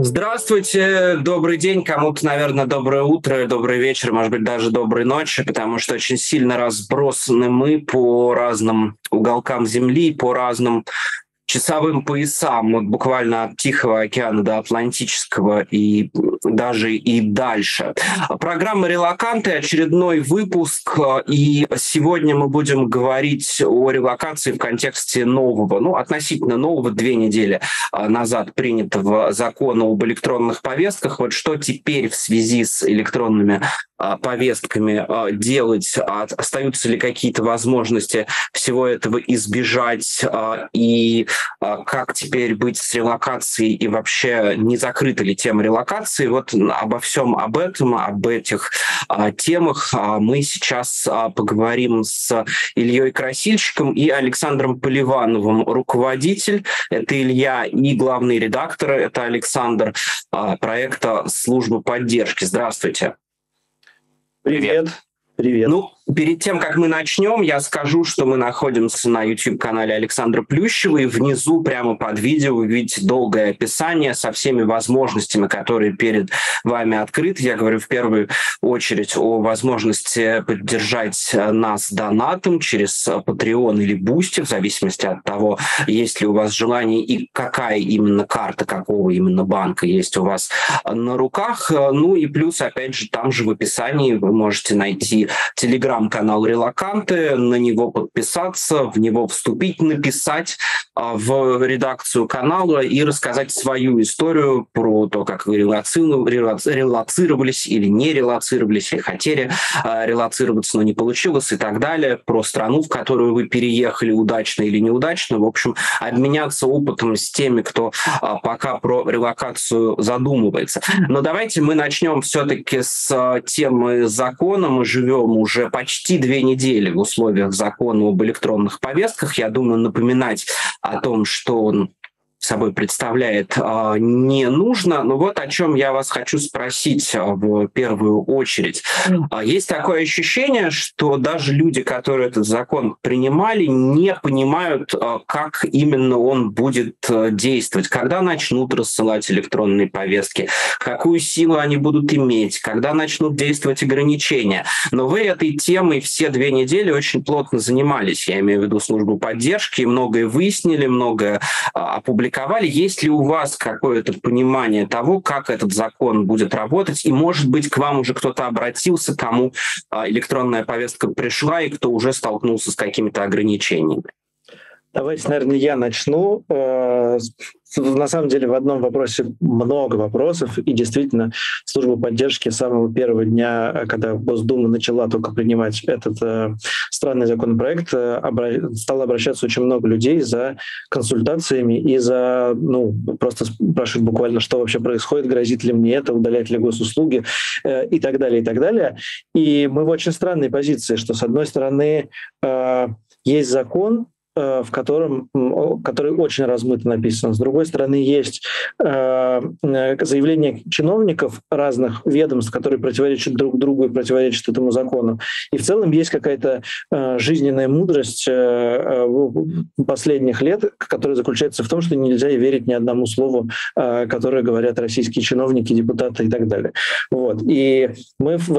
Здравствуйте, добрый день, кому-то, наверное, доброе утро, добрый вечер, может быть, даже доброй ночи, потому что очень сильно разбросаны мы по разным уголкам Земли, по разным часовым поясам, вот буквально от Тихого океана до Атлантического и даже и дальше. Программа «Релаканты», очередной выпуск, и сегодня мы будем говорить о релокации в контексте нового, относительно нового, 2 недели назад принятого закона об электронных повестках. Вот что теперь в связи с электронными повестками делать, остаются ли какие-то возможности всего этого избежать, и как теперь быть с релокацией, и вообще не закрыта ли тема релокации. Вот обо всем об этом, об этих темах мы сейчас поговорим с Ильей Красильщиком и Александром Поливановым. Руководитель — это Илья, и главный редактор — это Александр, проекта «Служба поддержки». Здравствуйте. Привет. Привет. Перед тем, как мы начнем, я скажу, что мы находимся на YouTube-канале Александра Плющева, и внизу, прямо под видео, вы видите долгое описание со всеми возможностями, которые перед вами открыты. Я говорю в первую очередь о возможности поддержать нас донатом через Patreon или Boosty, в зависимости от того, есть ли у вас желание и какая именно карта, какого именно банка есть у вас на руках. И плюс, опять же, там же в описании вы можете найти телеграм-канал «Релаканты», на него подписаться, в него вступить, написать в редакцию канала и рассказать свою историю про то, как вы релоцировались или не релоцировались, или хотели релоцироваться, но не получилось и так далее, про страну, в которую вы переехали, удачно или неудачно. В общем, обменяться опытом с теми, кто пока про релокацию задумывается. Но давайте мы начнем все-таки с темы закона. Мы живем уже почти 2 недели в условиях закона об электронных повестках. Я думаю, напоминать о том, что он собой представляет, не нужно. Но вот о чем я вас хочу спросить в первую очередь. Есть такое ощущение, что даже люди, которые этот закон принимали, не понимают, как именно он будет действовать, когда начнут рассылать электронные повестки, какую силу они будут иметь, когда начнут действовать ограничения. Но вы этой темой все 2 недели очень плотно занимались. Я имею в виду службу поддержки, многое выяснили, многое опубликовали. Есть ли у вас какое-то понимание того, как этот закон будет работать? И, может быть, к вам уже кто-то обратился, кому электронная повестка пришла и кто уже столкнулся с какими-то ограничениями? Давайте, наверное, я начну. На самом деле в одном вопросе много вопросов, и действительно служба поддержки с самого первого дня, когда Госдума начала только принимать этот странный законопроект, стало обращаться очень много людей за консультациями и за, просто спрашивать буквально, что вообще происходит, грозит ли мне это, удалять ли госуслуги и так далее, и так далее. И мы в очень странной позиции, что, с одной стороны, есть закон, который очень размыто написан. С другой стороны, есть заявления чиновников разных ведомств, которые противоречат друг другу и противоречат этому закону. И в целом есть какая-то жизненная мудрость последних лет, которая заключается в том, что нельзя верить ни одному слову, которое говорят российские чиновники, депутаты и так далее. Вот. И мы в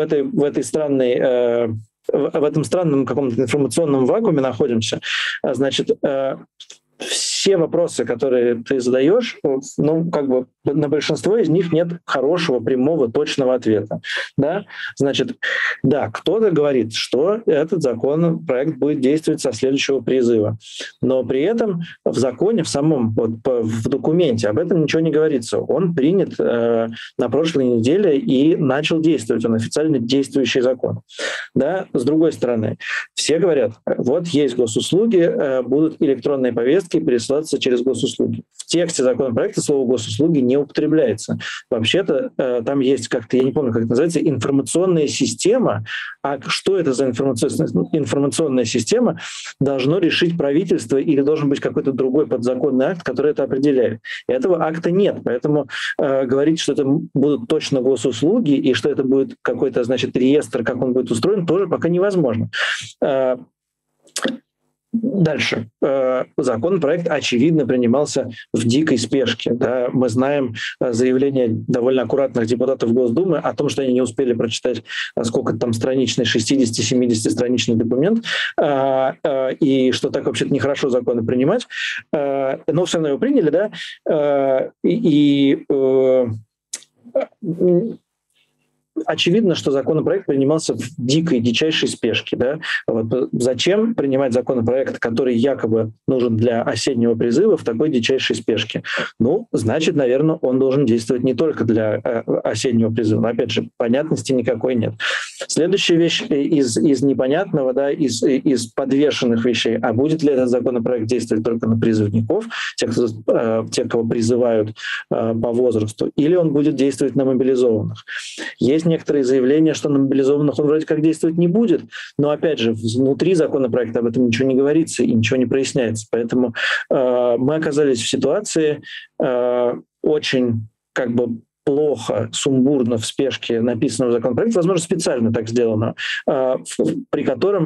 этом странном каком-то информационном вакууме находимся. Значит, все вопросы, которые ты задаешь, на большинство из них нет хорошего, прямого, точного ответа. Да? Значит, кто-то говорит, что этот законопроект будет действовать со следующего призыва. Но при этом в законе, в самом в документе об этом ничего не говорится. Он принят на прошлой неделе и начал действовать. Он официально действующий закон. Да? С другой стороны, все говорят, вот есть госуслуги, будут электронные повестки пересылаться через госуслуги. В тексте законопроекта слово «госуслуги» не употребляется. Вообще-то там есть я не помню, как это называется, информационная система. А что это за информационная система, должно решить правительство или должен быть какой-то другой подзаконный акт, который это определяет. Этого акта нет. Поэтому говорить, что это будут точно госуслуги и что это будет какой-то, реестр, как он будет устроен, тоже пока невозможно. Дальше. Законопроект, очевидно, принимался в дикой спешке. Да? Мы знаем заявление довольно аккуратных депутатов Госдумы о том, что они не успели прочитать, сколько там страничный, 60-70-страничный документ, и что так вообще-то нехорошо законы принимать. Но все равно его приняли, да? Очевидно, что законопроект принимался в дичайшей спешке. Да? Вот зачем принимать законопроект, который якобы нужен для осеннего призыва, в такой дичайшей спешке? Ну, значит, наверное, он должен действовать не только для осеннего призыва. Но, опять же, понятности никакой нет. Следующая вещь из непонятного, да, из подвешенных вещей. А будет ли этот законопроект действовать только на призывников, тех, кого призывают по возрасту, или он будет действовать на мобилизованных? Есть некоторые заявления, что на мобилизованных он вроде как действовать не будет, но, опять же, внутри законопроекта об этом ничего не говорится и ничего не проясняется. Поэтому мы оказались в ситуации очень плохо, сумбурно, в спешке написанного законопроекта, возможно, специально так сделано, при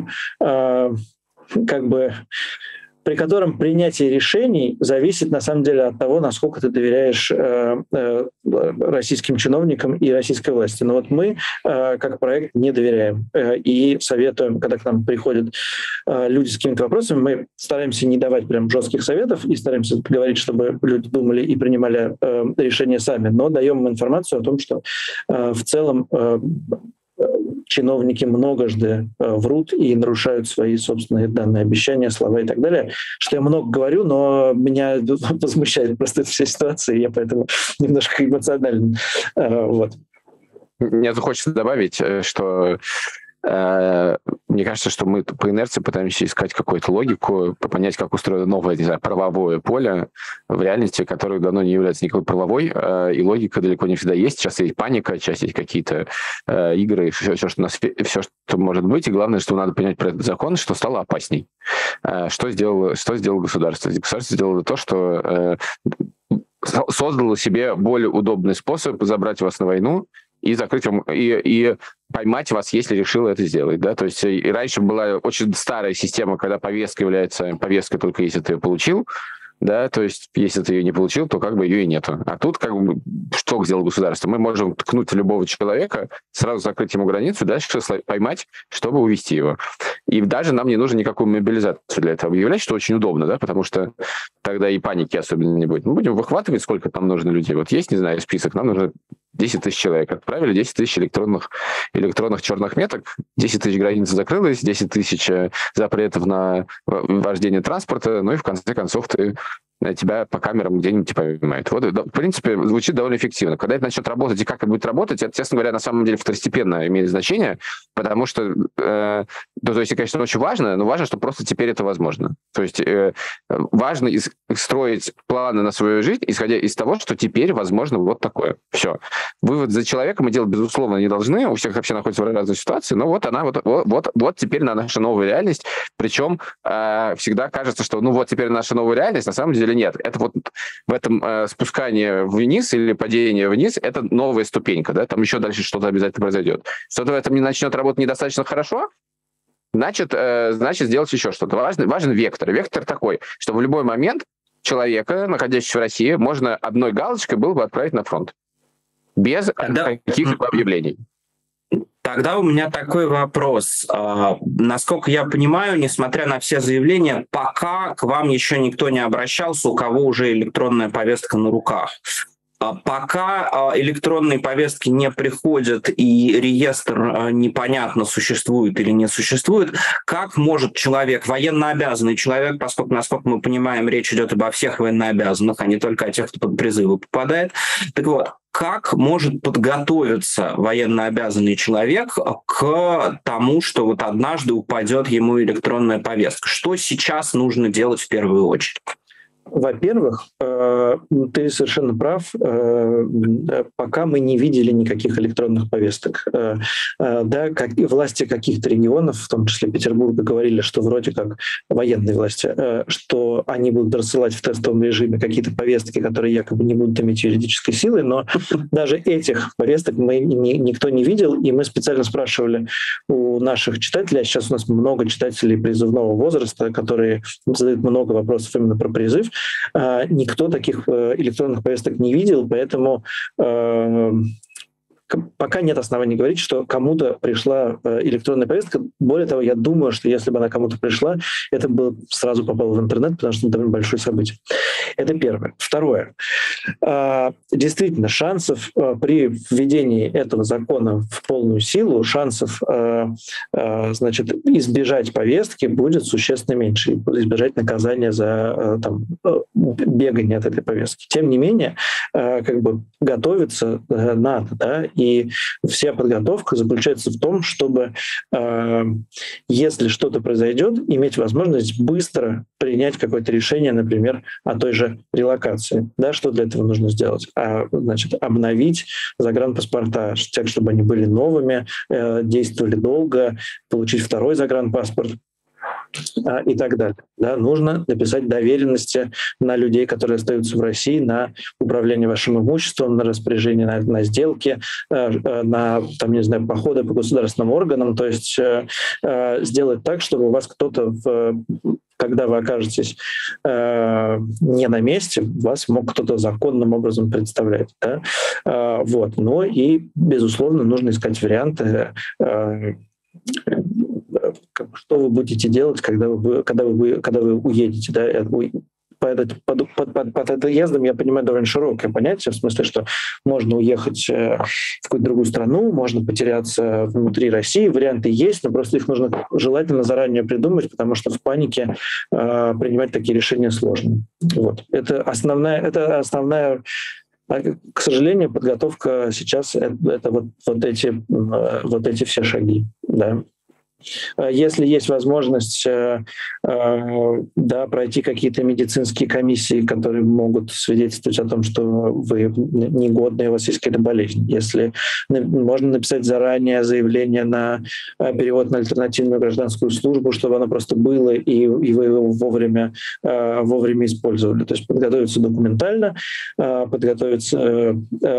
котором принятие решений зависит, на самом деле, от того, насколько ты доверяешь российским чиновникам и российской власти. Но вот мы, как проект, не доверяем. И советуем, когда к нам приходят люди с какими-то вопросами, мы стараемся не давать прям жестких советов и стараемся говорить, чтобы люди думали и принимали решения сами, но даем им информацию о том, что в целом чиновники многожды врут и нарушают свои собственные данные обещания, слова и так далее. Что я много говорю, но меня возмущает просто эта вся ситуация, и я поэтому немножко эмоционален. Вот. Мне хочется добавить, что мне кажется, что мы по инерции пытаемся искать какую-то логику, понять, как устроено новое, не знаю, правовое поле в реальности, которое давно не является никакой правовой, и логика далеко не всегда есть. Сейчас есть паника, сейчас есть какие-то игры, все, что может быть, и главное, что надо принять про этот закон, что стало опасней. Что сделало государство? Государство сделало то, что создало себе более удобный способ забрать вас на войну и закрыть вам, и поймать вас, если решила это сделать. Да? То есть и раньше была очень старая система, когда повестка является повесткой только если ты ее получил, да, то есть если ты ее не получил, то ее и нету. А тут что сделало государство? Мы можем ткнуть любого человека, сразу закрыть ему границу, дальше поймать, чтобы увезти его. И даже нам не нужно никакую мобилизацию для этого объявлять, что очень удобно, да, потому что тогда и паники особенно не будет. Мы будем выхватывать, сколько там нужно людей. Вот есть, не знаю, список, нам нужно 10 тысяч человек. Отправили 10 тысяч электронных черных меток, 10 тысяч границ закрылось, 10 тысяч запретов на вождение транспорта, ну и в конце концов тебя по камерам где-нибудь поймают. Вот, в принципе, звучит довольно эффективно. Когда это начнет работать и как это будет работать, это, честно говоря, на самом деле второстепенно имеет значение, потому что, то есть, конечно, очень важно, но важно, что просто теперь это возможно. То есть важно строить планы на свою жизнь, исходя из того, что теперь возможно вот такое. Все. Вывод за человека мы делать, безусловно, не должны, у всех вообще находится в разной ситуации, но вот она, вот теперь наша новая реальность, причем всегда кажется, что вот теперь наша новая реальность, на самом деле нет. Это вот в этом спускании вниз или падение вниз, это новая ступенька, да, там еще дальше что-то обязательно произойдет. Что-то в этом не начнет работать недостаточно хорошо, значит, сделать еще что-то. Важен вектор. Вектор такой, что в любой момент человека, находящегося в России, можно одной галочкой было бы отправить на фронт. Без каких-либо объявлений. Тогда у меня такой вопрос. Насколько я понимаю, несмотря на все заявления, пока к вам еще никто не обращался, у кого уже электронная повестка на руках. Пока электронные повестки не приходят и реестр непонятно, существует или не существует, как может человек, военнообязанный человек, поскольку, насколько мы понимаем, речь идет обо всех военнообязанных, а не только о тех, кто под призывы попадает. Так вот, как может подготовиться военнообязанный человек к тому, что вот однажды упадет ему электронная повестка? Что сейчас нужно делать в первую очередь? Во-первых, ты совершенно прав. Пока мы не видели никаких электронных повесток. Да, власти каких-то регионов, в том числе Петербурга, говорили, что вроде как военные власти, что они будут рассылать в тестовом режиме какие-то повестки, которые якобы не будут иметь юридической силы, но даже этих повесток никто не видел, и мы специально спрашивали у наших читателей, а сейчас у нас много читателей призывного возраста, которые задают много вопросов именно про призыв. Никто таких электронных повесток не видел, поэтому пока нет оснований говорить, что кому-то пришла электронная повестка. Более того, я думаю, что если бы она кому-то пришла, это бы сразу попало в интернет, потому что это довольно большое событие. Это первое. Второе. Действительно, шансов при введении этого закона в полную силу, шансов значит, избежать повестки будет существенно меньше, избежать наказания за бегание от этой повестки. Тем не менее, как бы готовиться надо, да, и вся подготовка заключается в том, чтобы, если что-то произойдет, иметь возможность быстро принять какое-то решение, например, о той же релокации. Да, что для этого нужно сделать? Значит, обновить загранпаспорта, так, чтобы они были новыми, действовали долго, получить второй загранпаспорт и так далее. Да, нужно написать доверенности на людей, которые остаются в России, на управление вашим имуществом, на распоряжение на сделки, на там, не знаю, походы по государственным органам, то есть сделать так, чтобы у вас кто-то когда вы окажетесь не на месте, вас мог кто-то законным образом представлять. Да? Вот. Но и, безусловно, нужно искать варианты, что вы будете делать, когда вы уедете. Да? Под отъездом, я понимаю, довольно широкое понятие, в смысле, что можно уехать в какую-то другую страну, можно потеряться внутри России. Варианты есть, но просто их нужно желательно заранее придумать, потому что в панике принимать такие решения сложно. Вот. Это основная. К сожалению, подготовка сейчас — это вот эти все шаги. Да. Если есть возможность пройти какие-то медицинские комиссии, которые могут свидетельствовать о том, что вы негодны, у вас есть какая-то болезнь. Если можно написать заранее заявление на перевод на альтернативную гражданскую службу, чтобы оно просто было, и вы его вовремя использовали. То есть подготовиться документально, подготовиться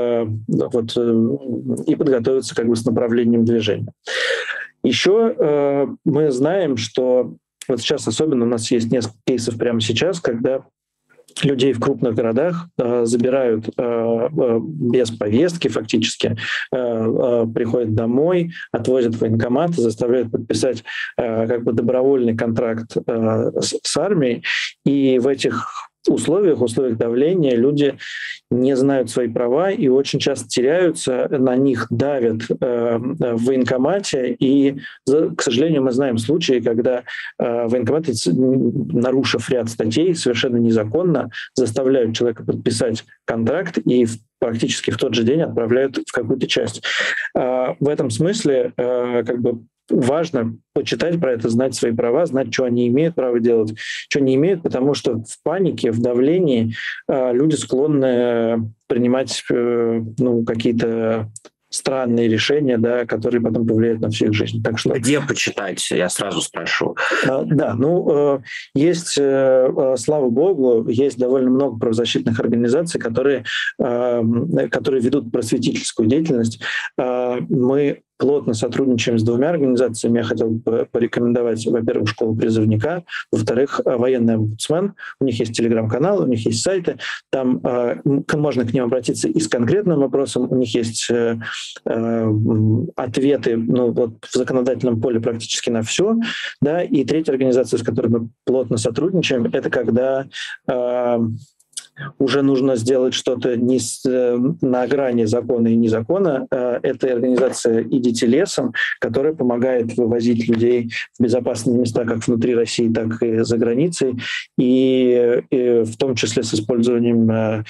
как бы с направлением движения. Еще мы знаем, что вот сейчас особенно у нас есть несколько кейсов прямо сейчас, когда людей в крупных городах забирают без повестки фактически, приходят домой, отвозят в военкомат, заставляют подписать как бы добровольный контракт с армией, и в этих условиях давления люди не знают свои права и очень часто теряются, на них давят в военкомате. И, к сожалению, мы знаем случаи, когда военкоматы, нарушив ряд статей, совершенно незаконно заставляют человека подписать контракт и практически в тот же день отправляют в какую-то часть. В этом смысле как бы важно почитать про это, знать свои права, знать, что они имеют право делать, что не имеют, потому что в панике, в давлении люди склонны принимать какие-то странные решения, да, которые потом повлияют на всю их жизнь. Так что... Где почитать? Я сразу спрошу. Есть, слава богу, есть довольно много правозащитных организаций, которые ведут просветительскую деятельность. Мы плотно сотрудничаем с двумя организациями. Я хотел бы порекомендовать, во-первых, школу призывника, во-вторых, военный омбудсмен. У них есть телеграм-канал, у них есть сайты. Там можно к ним обратиться и с конкретным вопросом. У них есть ответы в законодательном поле практически на все. Да? И третья организация, с которой мы плотно сотрудничаем, это когда уже нужно сделать что-то не на грани закона и незакона. Это организация «Идите лесом», которая помогает вывозить людей в безопасные места как внутри России, так и за границей, и в том числе с использованием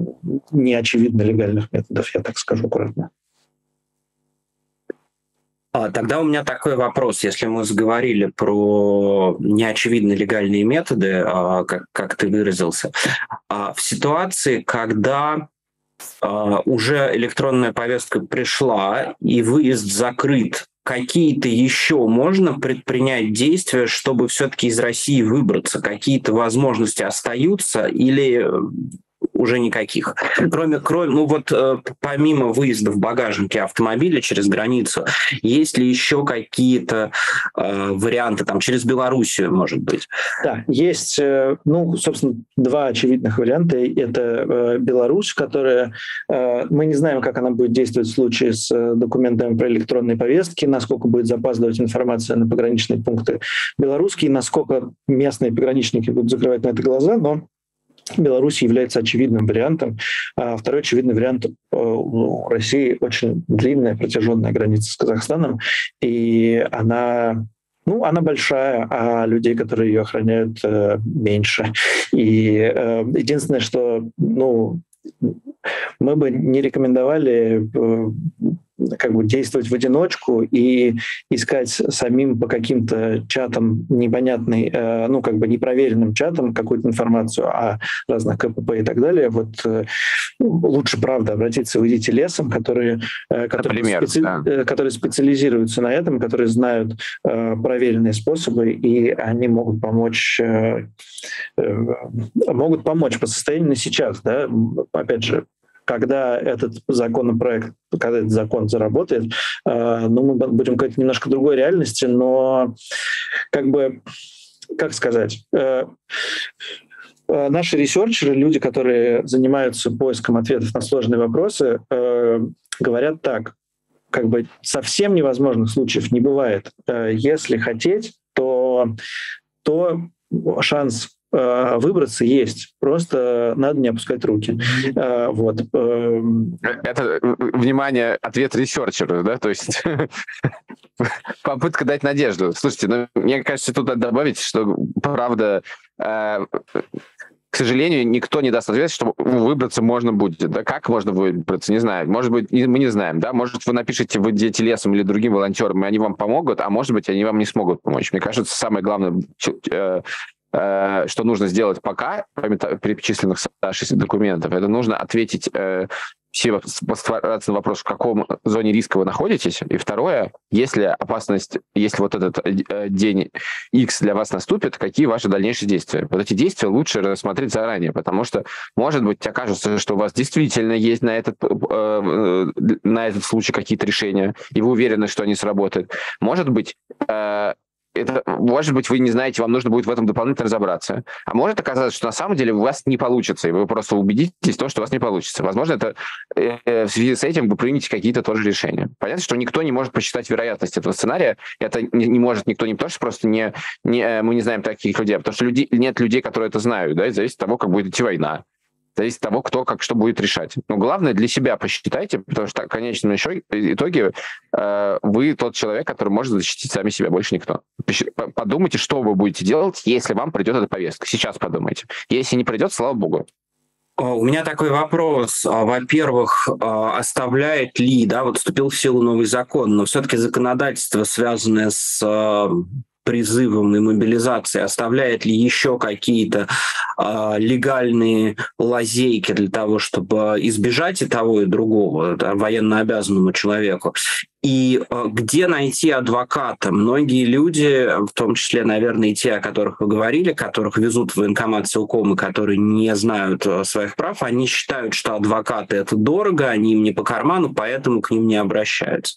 неочевидно легальных методов, я так скажу аккуратно. Тогда у меня такой вопрос. Если мы заговорили про неочевидные легальные методы, как ты выразился, в ситуации, когда уже электронная повестка пришла и выезд закрыт, какие-то еще можно предпринять действия, чтобы все-таки из России выбраться? Какие-то возможности остаются или уже никаких? Кроме помимо выезда в багажнике автомобиля через границу, есть ли еще какие-то варианты, там, через Белоруссию, может быть? Да, есть, собственно, два очевидных варианта. Это Беларусь, которая... Мы не знаем, как она будет действовать в случае с документами про электронные повестки, насколько будет запаздывать информация на пограничные пункты белорусские, насколько местные пограничники будут закрывать на это глаза, но Беларусь является очевидным вариантом. Второй очевидный вариант: у России очень длинная протяженная граница с Казахстаном, и она большая, а людей, которые ее охраняют, меньше. И единственное, что мы бы не рекомендовали действовать в одиночку и искать самим по каким-то чатам непонятной, непроверенным чатам какую-то информацию о разных КПП и так далее. Лучше, правда, обратиться в «Идите лесом», которые специализируются на этом, которые знают проверенные способы, и они могут помочь по состоянию на сейчас. Да? Опять же, когда этот закон заработает, мы будем говорить немножко другой реальности, но как сказать, наши ресерчеры, люди, которые занимаются поиском ответов на сложные вопросы, говорят так: совсем невозможных случаев не бывает. Если хотеть, то шанс выбраться есть. Просто надо не опускать руки. Это, внимание, ответ ресерчера, да? То есть попытка дать надежду. Слушайте, мне кажется, тут надо добавить, что, правда, к сожалению, никто не даст ответ, что выбраться можно будет. Да, как можно выбраться, не знаю. Может быть, мы не знаем, да? Может, вы напишите в «Идите лесом» или другим волонтерам, и они вам помогут, а может быть, они вам не смогут помочь. Мне кажется, самое главное, что нужно сделать пока, кроме перечисленных документов, это нужно ответить постараться на вопрос, в каком зоне риска вы находитесь. И второе, если опасность, если вот этот день X для вас наступит, какие ваши дальнейшие действия? Вот эти действия лучше рассмотреть заранее, потому что, может быть, окажется, что у вас действительно есть на этот случай какие-то решения, и вы уверены, что они сработают. Может быть, вы не знаете, вам нужно будет в этом дополнительно разобраться. А может оказаться, что на самом деле у вас не получится, и вы просто убедитесь в том, что у вас не получится. Возможно, это в связи с этим вы примете какие-то тоже решения. Понятно, что никто не может посчитать вероятность этого сценария. Это не может никто, не потому что просто мы не знаем таких людей, а потому что нет людей, которые это знают. Да, и зависит от того, как будет идти война. Зависит от того, кто что будет решать. Но главное, для себя посчитайте, потому что в конечном итоге вы тот человек, который может защитить сами себя, больше никто. Подумайте, что вы будете делать, если вам придет эта повестка. Сейчас подумайте. Если не придет, слава богу. У меня такой вопрос. Во-первых, оставляет ли, вступил в силу новый закон, но все-таки законодательство, связанное с призывом и мобилизацией, оставляет ли еще какие-то легальные лазейки для того, чтобы избежать и того, и другого, военнообязанному человеку? И где найти адвоката? Многие люди, в том числе, наверное, и те, о которых вы говорили, которых везут в военкомат силком и которые не знают своих прав, они считают, что адвокаты — это дорого, они им не по карману, поэтому к ним не обращаются.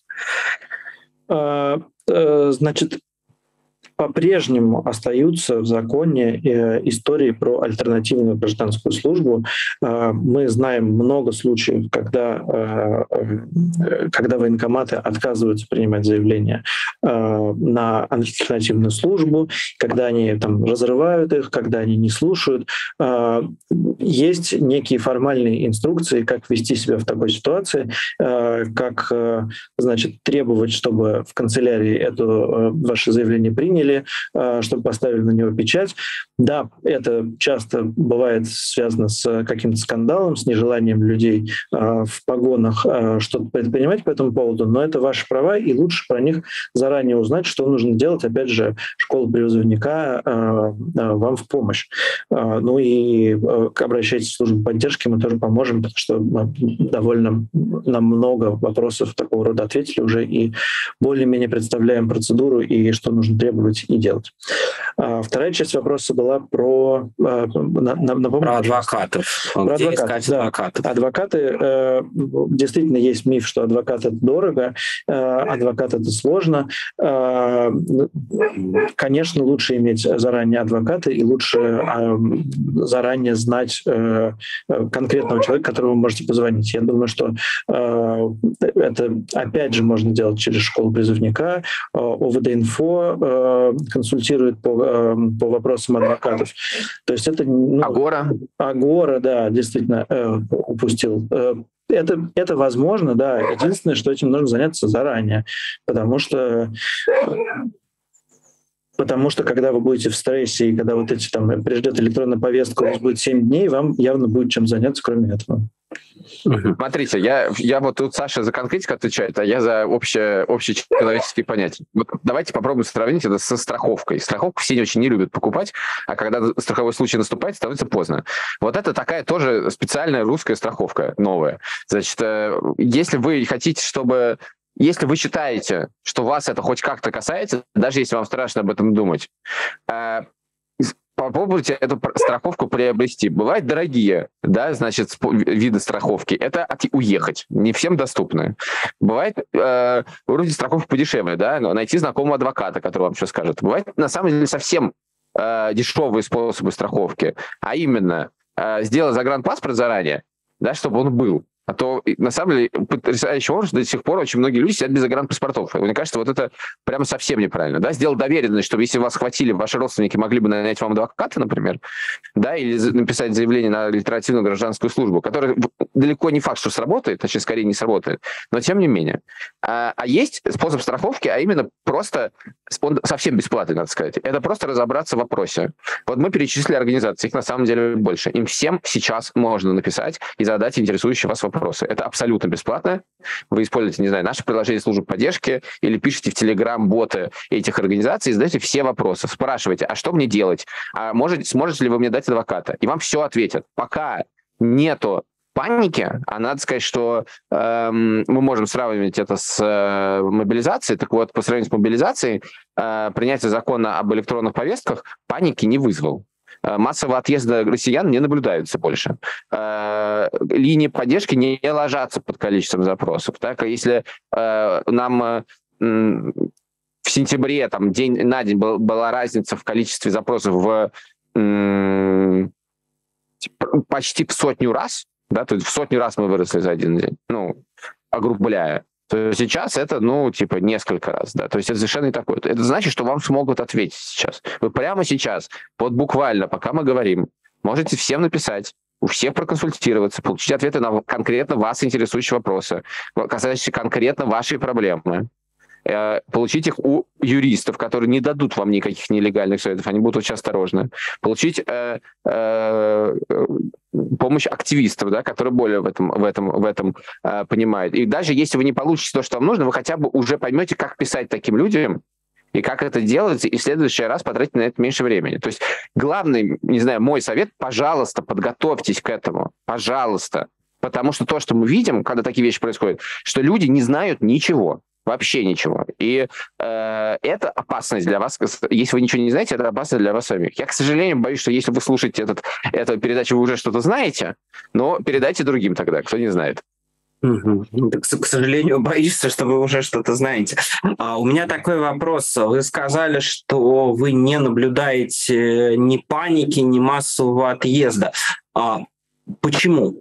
Значит, по-прежнему остаются в законе истории про альтернативную гражданскую службу. Мы знаем много случаев, когда военкоматы отказываются принимать заявления на альтернативную службу, когда они разрывают их, когда они не слушают. Есть некие формальные инструкции, как вести себя в такой ситуации, как, требовать, чтобы в канцелярии это ваше заявление приняли, заметили, чтобы поставили на него печать. Да, это часто бывает связано с каким-то скандалом, с нежеланием людей в погонах что-то предпринимать по этому поводу, но это ваши права, и лучше про них заранее узнать, что нужно делать. Опять же, школа призывника вам в помощь. Ну и обращайтесь в службу поддержки, мы тоже поможем, потому что мы довольно на много вопросов такого рода ответили уже и более-менее представляем процедуру и что нужно требовать и делать. Вторая часть вопроса была про... Про адвокатов. Где искать адвокатов? Адвокаты, действительно есть миф, что адвокат — это дорого, адвокат — это сложно. Конечно, лучше иметь заранее адвоката и лучше заранее знать конкретного человека, которому вы можете позвонить. Я думаю, что это, опять же, можно делать через школу призывника. ОВД-инфо консультирует по вопросам адвокатов. То есть это... Агора, да, действительно, упустил. Это возможно, да. Единственное, что этим нужно заняться заранее, потому что когда вы будете в стрессе, и когда вот эти там придет электронная повестка, у вас будет 7 дней, вам явно будет чем заняться, кроме этого. Смотрите, я вот тут Саша за конкретику отвечает, а я за общечеловеческие понятия. Вот давайте попробуем сравнить это со страховкой. Страховку все очень не любят покупать, а когда страховой случай наступает, становится поздно. Вот это такая тоже специальная русская страховка, новая. Значит, если вы хотите, чтобы... Если вы считаете, что вас это хоть как-то касается, даже если вам страшно об этом думать, попробуйте эту страховку приобрести. Бывают дорогие, да, значит, виды страховки. Это уехать. Не всем доступны. Бывает вроде страховки подешевле, да, но найти знакомого адвоката, который вам все скажет. Бывает, на самом деле, совсем дешевые способы страховки, а именно сделать загранпаспорт заранее, да, чтобы он был. А то, на самом деле, потрясающий образ, до сих пор очень многие люди сидят без загранпаспортов. Мне кажется, вот это прямо совсем неправильно. Да? Сделать доверенность, чтобы если вас схватили, ваши родственники могли бы нанять вам адвоката, например, да, или написать заявление на альтернативную гражданскую службу, которая далеко не факт, что сработает, точнее, скорее не сработает, но тем не менее. А есть способ страховки, а именно просто, он совсем бесплатный, надо сказать, это просто разобраться в вопросе. Вот мы перечислили организации, их на самом деле больше. Им всем сейчас можно написать и задать интересующий вас вопрос. Это абсолютно бесплатно. Вы используете, не знаю, наше приложение службы поддержки или пишите в Telegram-боты этих организаций и задаете все вопросы. Спрашиваете, а что мне делать? А сможете ли вы мне дать адвоката? И вам все ответят. Пока нету паники, а надо сказать, что мы можем сравнивать это с мобилизацией. Так вот, по сравнению с мобилизацией, принятие закона об электронных повестках паники не вызвал. Массового отъезда россиян не наблюдается больше. Линии поддержки не ложатся под количеством запросов. Так? Если нам в сентябре там, день на день была разница в количестве запросов почти в 100 раз, да, то есть в 100 раз мы выросли за один день, огрубляя, то сейчас это, несколько раз, да, то есть это совершенно не такое. Это значит, что вам смогут ответить сейчас. Вы прямо сейчас, вот буквально, пока мы говорим, можете всем написать, у всех проконсультироваться, получить ответы на конкретно вас интересующие вопросы, касающиеся конкретно вашей проблемы. Получить их у юристов, которые не дадут вам никаких нелегальных советов, они будут очень осторожны. Получить помощь активистов, да, которые более в этом понимают. И даже если вы не получите то, что вам нужно, вы хотя бы уже поймете, как писать таким людям и как это делать, и в следующий раз потратить на это меньше времени. То есть главный, мой совет, пожалуйста, подготовьтесь к этому. Пожалуйста. Потому что то, что мы видим, когда такие вещи происходят, что люди не знают ничего. Вообще ничего. И это опасность для вас. Если вы ничего не знаете, это опасно для вас самих. Я, к сожалению, боюсь, что если вы слушаете эту передачу, вы уже что-то знаете, но передайте другим тогда, кто не знает. К сожалению, боишься, что вы уже что-то знаете. У меня такой вопрос. Вы сказали, что вы не наблюдаете ни паники, ни массового отъезда. Почему?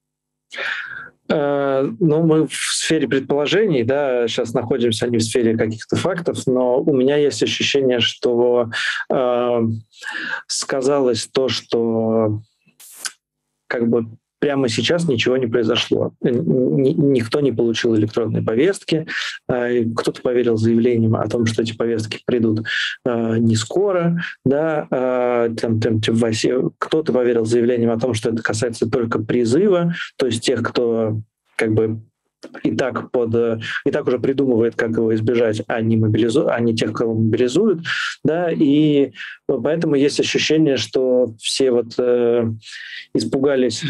Мы в сфере предположений, да, сейчас находимся не в сфере каких-то фактов, но у меня есть ощущение, что сказалось то, что прямо сейчас ничего не произошло. Никто не получил электронной повестки. Кто-то поверил заявлениям о том, что эти повестки придут не скоро. Да? Кто-то поверил заявлениям о том, что это касается только призыва, то есть тех, кто как бы и так уже придумывает, как его избежать, а не тех, кого мобилизуют, да, и поэтому есть ощущение, что все испугались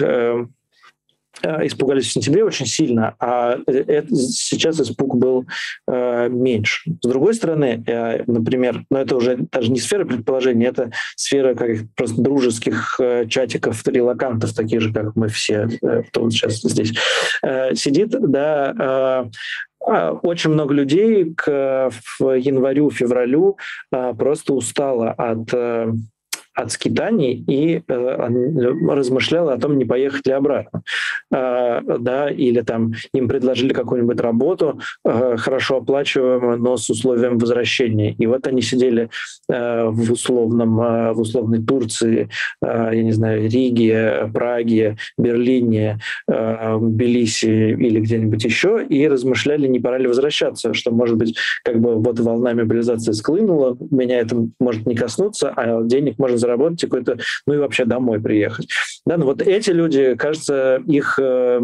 в сентябре очень сильно, а сейчас испуг был меньше. С другой стороны, например, но это уже даже не сфера предположений, это сфера просто дружеских чатиков, релокантов, таких же, как мы все, кто вот сейчас здесь сидит, да, очень много людей к январю-февралю просто устало от скитаний и размышляла о том, не поехать ли обратно. Да, или там им предложили какую-нибудь работу, хорошо оплачиваемую, но с условием возвращения. И вот они сидели в условной Турции, я не знаю, Риге, Праге, Берлине, Тбилиси или где-нибудь еще, и размышляли, не пора ли возвращаться, что, может быть, как бы вот волна мобилизации склынула, меня это может не коснуться, а денег можно заработать какой-то, ну и вообще домой приехать. Да, но вот эти люди, кажется, их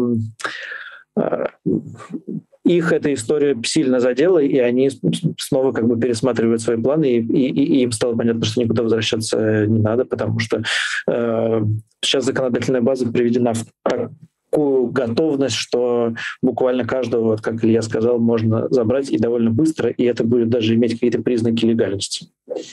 эта история сильно задела, и они снова как бы пересматривают свои планы, и им стало понятно, что никуда возвращаться не надо, потому что сейчас законодательная база приведена в такую готовность, что буквально каждого, вот как Илья сказал, можно забрать и довольно быстро, и это будет даже иметь какие-то признаки легальности.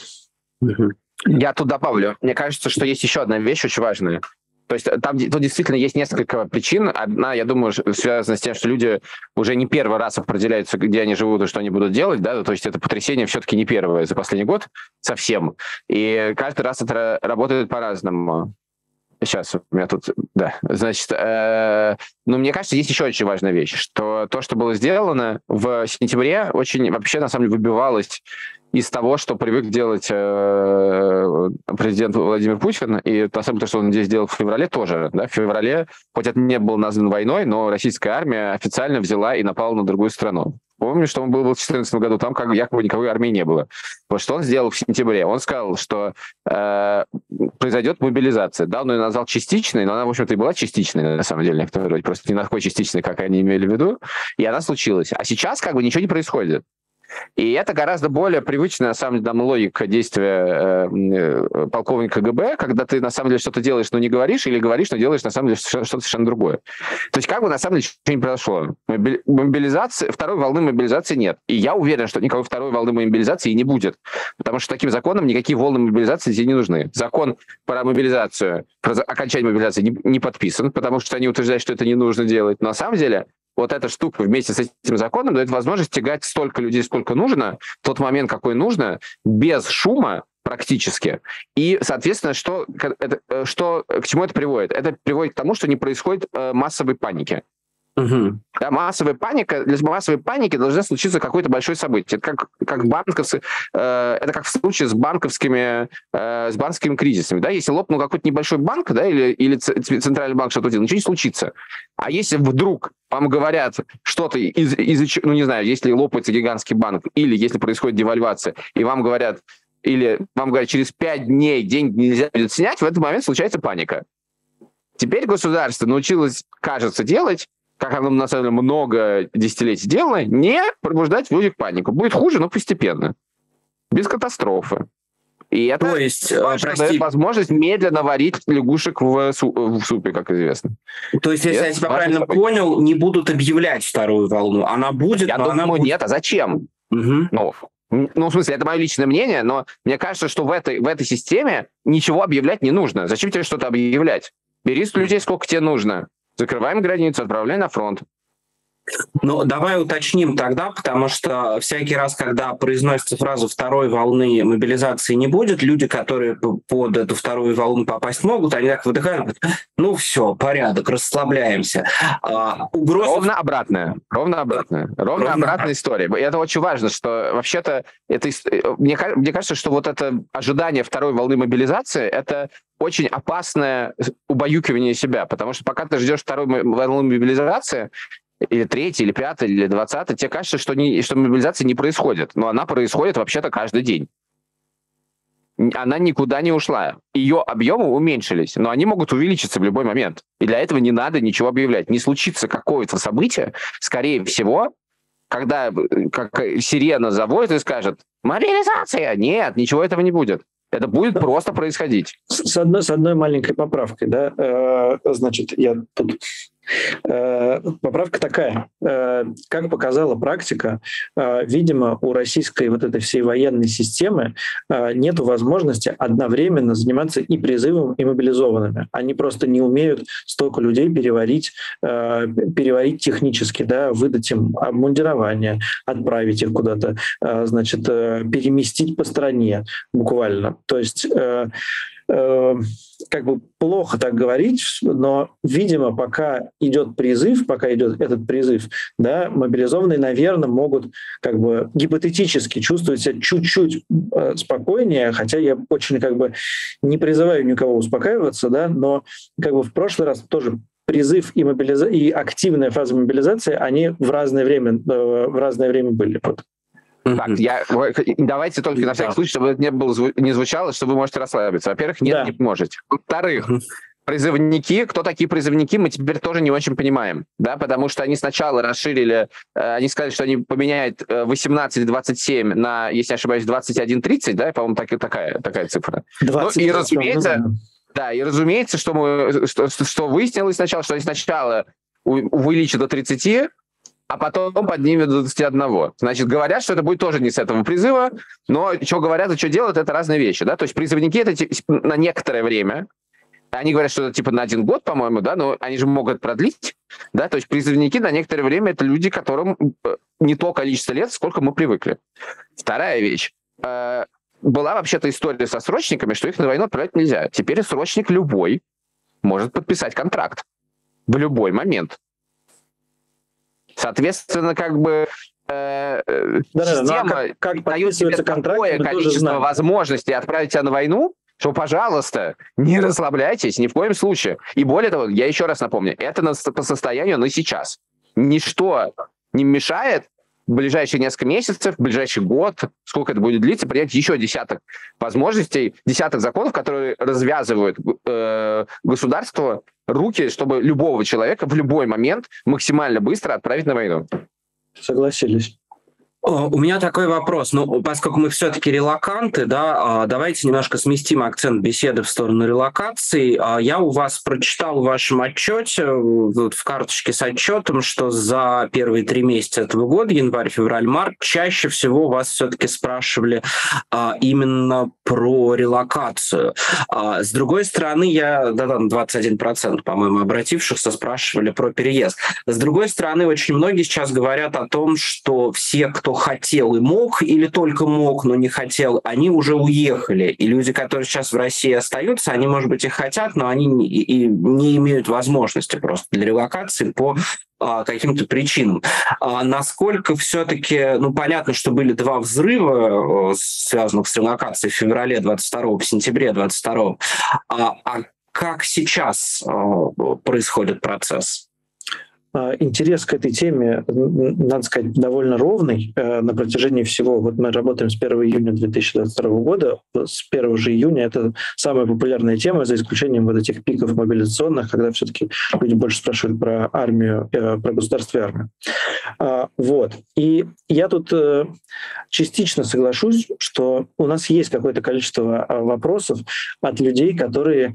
Я тут добавлю. Мне кажется, что есть еще одна вещь очень важная. То есть тут действительно есть несколько причин. Одна, я думаю, связана с тем, что люди уже не первый раз определяются, где они живут и что они будут делать. Да? То есть это потрясение все-таки не первое за последний год совсем. И каждый раз это работает по-разному. Сейчас у меня тут... Да, значит... но мне кажется, есть еще очень важная вещь, что то, что было сделано в сентябре, очень вообще, на самом деле, выбивалось из того, что привык делать президент Владимир Путин, и на самом деле то, что он здесь делал в феврале тоже. Да? В феврале, хоть это не было названо войной, но российская армия официально взяла и напала на другую страну. Помню, что он был в 2014 году, там как якобы никакой армии не было. Вот что он сделал в сентябре? Он сказал, что произойдет мобилизация. Да, он ее назвал частичной, но она, в общем-то, и была частичной, на самом деле. Некоторые вроде просто не такой частичной, как они имели в виду, и она случилась. А сейчас как бы ничего не происходит. И это гораздо более привычная, на самом деле, логика действия полковника ГБ, когда ты, на самом деле, что-то делаешь, но не говоришь, или говоришь, но делаешь, на самом деле, что-то совершенно другое. То есть, как бы, на самом деле, ничего не произошло. Второй волны мобилизации нет. И я уверен, что никакой второй волны мобилизации не будет. Потому что таким законом никакие волны мобилизации тебе не нужны. Закон про мобилизацию, про окончание мобилизации не подписан, потому что они утверждают, что это не нужно делать. Но на самом деле... Вот эта штука вместе с этим законом дает возможность тягать столько людей, сколько нужно, в тот момент, какой нужно, без шума практически. И, соответственно, к чему это приводит? Это приводит к тому, что не происходит массовой паники. Угу. Да, массовая паника, для массовой паники должно случиться какое-то большое событие. Это как в случае с банковскими кризисами. Да? Если лопнул какой-то небольшой банк, да, или центральный банк что-то делает, ничего не случится. А если вдруг вам говорят что-то ну не знаю, если лопается гигантский банк, или если происходит девальвация, и вам говорят, через 5 дней деньги нельзя будет снять, в этот момент случается паника. Теперь государство научилось, кажется, делать, как оно, на самом деле, много десятилетий делало, не пробуждать в людях панику. Будет хуже, но постепенно. Без катастрофы. И это дает возможность медленно варить лягушек в супе, как известно. То есть, если я тебя правильно понял, не будут объявлять вторую волну. Она будет, я думаю, нет. А зачем? Угу. Ну, в смысле, это мое личное мнение, но мне кажется, что в этой системе ничего объявлять не нужно. Зачем тебе что-то объявлять? Бери людей, сколько тебе нужно. Закрываем границу, отправляй на фронт. Ну, давай уточним тогда, потому что всякий раз, когда произносится фраза «второй волны мобилизации не будет», люди, которые под эту вторую волну попасть могут, они так выдыхают, ну все, порядок, расслабляемся. Ровно обратная история. И это очень важно, что вообще-то мне кажется, что вот это ожидание второй волны мобилизации, это очень опасное убаюкивание себя, потому что пока ты ждешь второй волны мобилизации, или 3-й, или 5-й, или 20-й, тебе кажется, что мобилизация не происходит. Но она происходит вообще-то каждый день. Она никуда не ушла. Ее объемы уменьшились, но они могут увеличиться в любой момент. И для этого не надо ничего объявлять. Не случится какое-то событие, скорее всего, когда как сирена завоет и скажет «Мобилизация!» Нет, ничего этого не будет. Это будет просто происходить. С одной маленькой поправкой, да, значит, я тут... Поправка такая. Как показала практика, видимо, у российской вот этой всей военной системы нет возможности одновременно заниматься и призывом, и мобилизованными. Они просто не умеют столько людей переварить технически, да, выдать им обмундирование, отправить их куда-то, значит, переместить по стране буквально. То есть как бы плохо так говорить, но, видимо, пока идет этот призыв, да, мобилизованные, наверное, могут как бы гипотетически чувствовать себя чуть-чуть спокойнее, хотя я очень как бы не призываю никого успокаиваться, да, но как бы в прошлый раз тоже призыв и активная фаза мобилизации, они в разное время были. Вот. Так, давайте только на всякий случай, чтобы это не звучало, что вы можете расслабиться. Во-первых, нет, не можете. Во-вторых, призывники, кто такие призывники, мы теперь тоже не очень понимаем, да, потому что они сначала расширили, они сказали, что они поменяют 18-27 на, если не ошибаюсь, 21-30, да, по-моему, такая цифра. 20, ну, и разумеется, что выяснилось сначала, что они сначала увеличат до 30, а потом поднимет до 21. Значит, говорят, что это будет тоже не с этого призыва, но что говорят и что делают, это разные вещи, да, то есть призывники это на некоторое время, они говорят, что это типа на 1 год, по-моему, да, но они же могут продлить, да, то есть призывники на некоторое время это люди, которым не то количество лет, сколько мы привыкли. Вторая вещь. Была вообще-то история со срочниками, что их на войну отправлять нельзя. Теперь срочник любой может подписать контракт в любой момент. Соответственно, как бы система дает тебе такое количество возможностей отправить тебя на войну, что, пожалуйста, не расслабляйтесь ни в коем случае. И более того, я еще раз напомню, это по состоянию на сейчас. Ничто не мешает в ближайшие несколько месяцев, в ближайший год, сколько это будет длиться, принять еще десяток возможностей, десяток законов, которые развязывают государство руки, чтобы любого человека в любой момент максимально быстро отправить на войну. Согласились. У меня такой вопрос. Ну, поскольку мы все-таки релоканты, да, давайте немножко сместим акцент беседы в сторону релокации. Я у вас прочитал в вашем отчете, вот в карточке с отчетом, что за первые 3 месяца этого года, январь, февраль, март, чаще всего вас все-таки спрашивали именно про релокацию. С другой стороны, 21%, по-моему, обратившихся спрашивали про переезд. С другой стороны, очень многие сейчас говорят о том, что все, кто хотел и мог, или только мог, но не хотел, они уже уехали. И люди, которые сейчас в России остаются, они, может быть, и хотят, но они не имеют возможности просто для релокации по каким-то причинам. Насколько все-таки, понятно, что были 2 взрыва, связанных с релокацией в феврале 22-го, в сентябре 22-го. Как сейчас происходит процесс? Интерес к этой теме, надо сказать, довольно ровный на протяжении всего. Вот мы работаем с 1 июня 2022 года. С 1 же июня это самая популярная тема, за исключением вот этих пиков мобилизационных, когда все-таки люди больше спрашивают про армию, про государство и армию. Вот. И я тут частично соглашусь, что у нас есть какое-то количество вопросов от людей, которые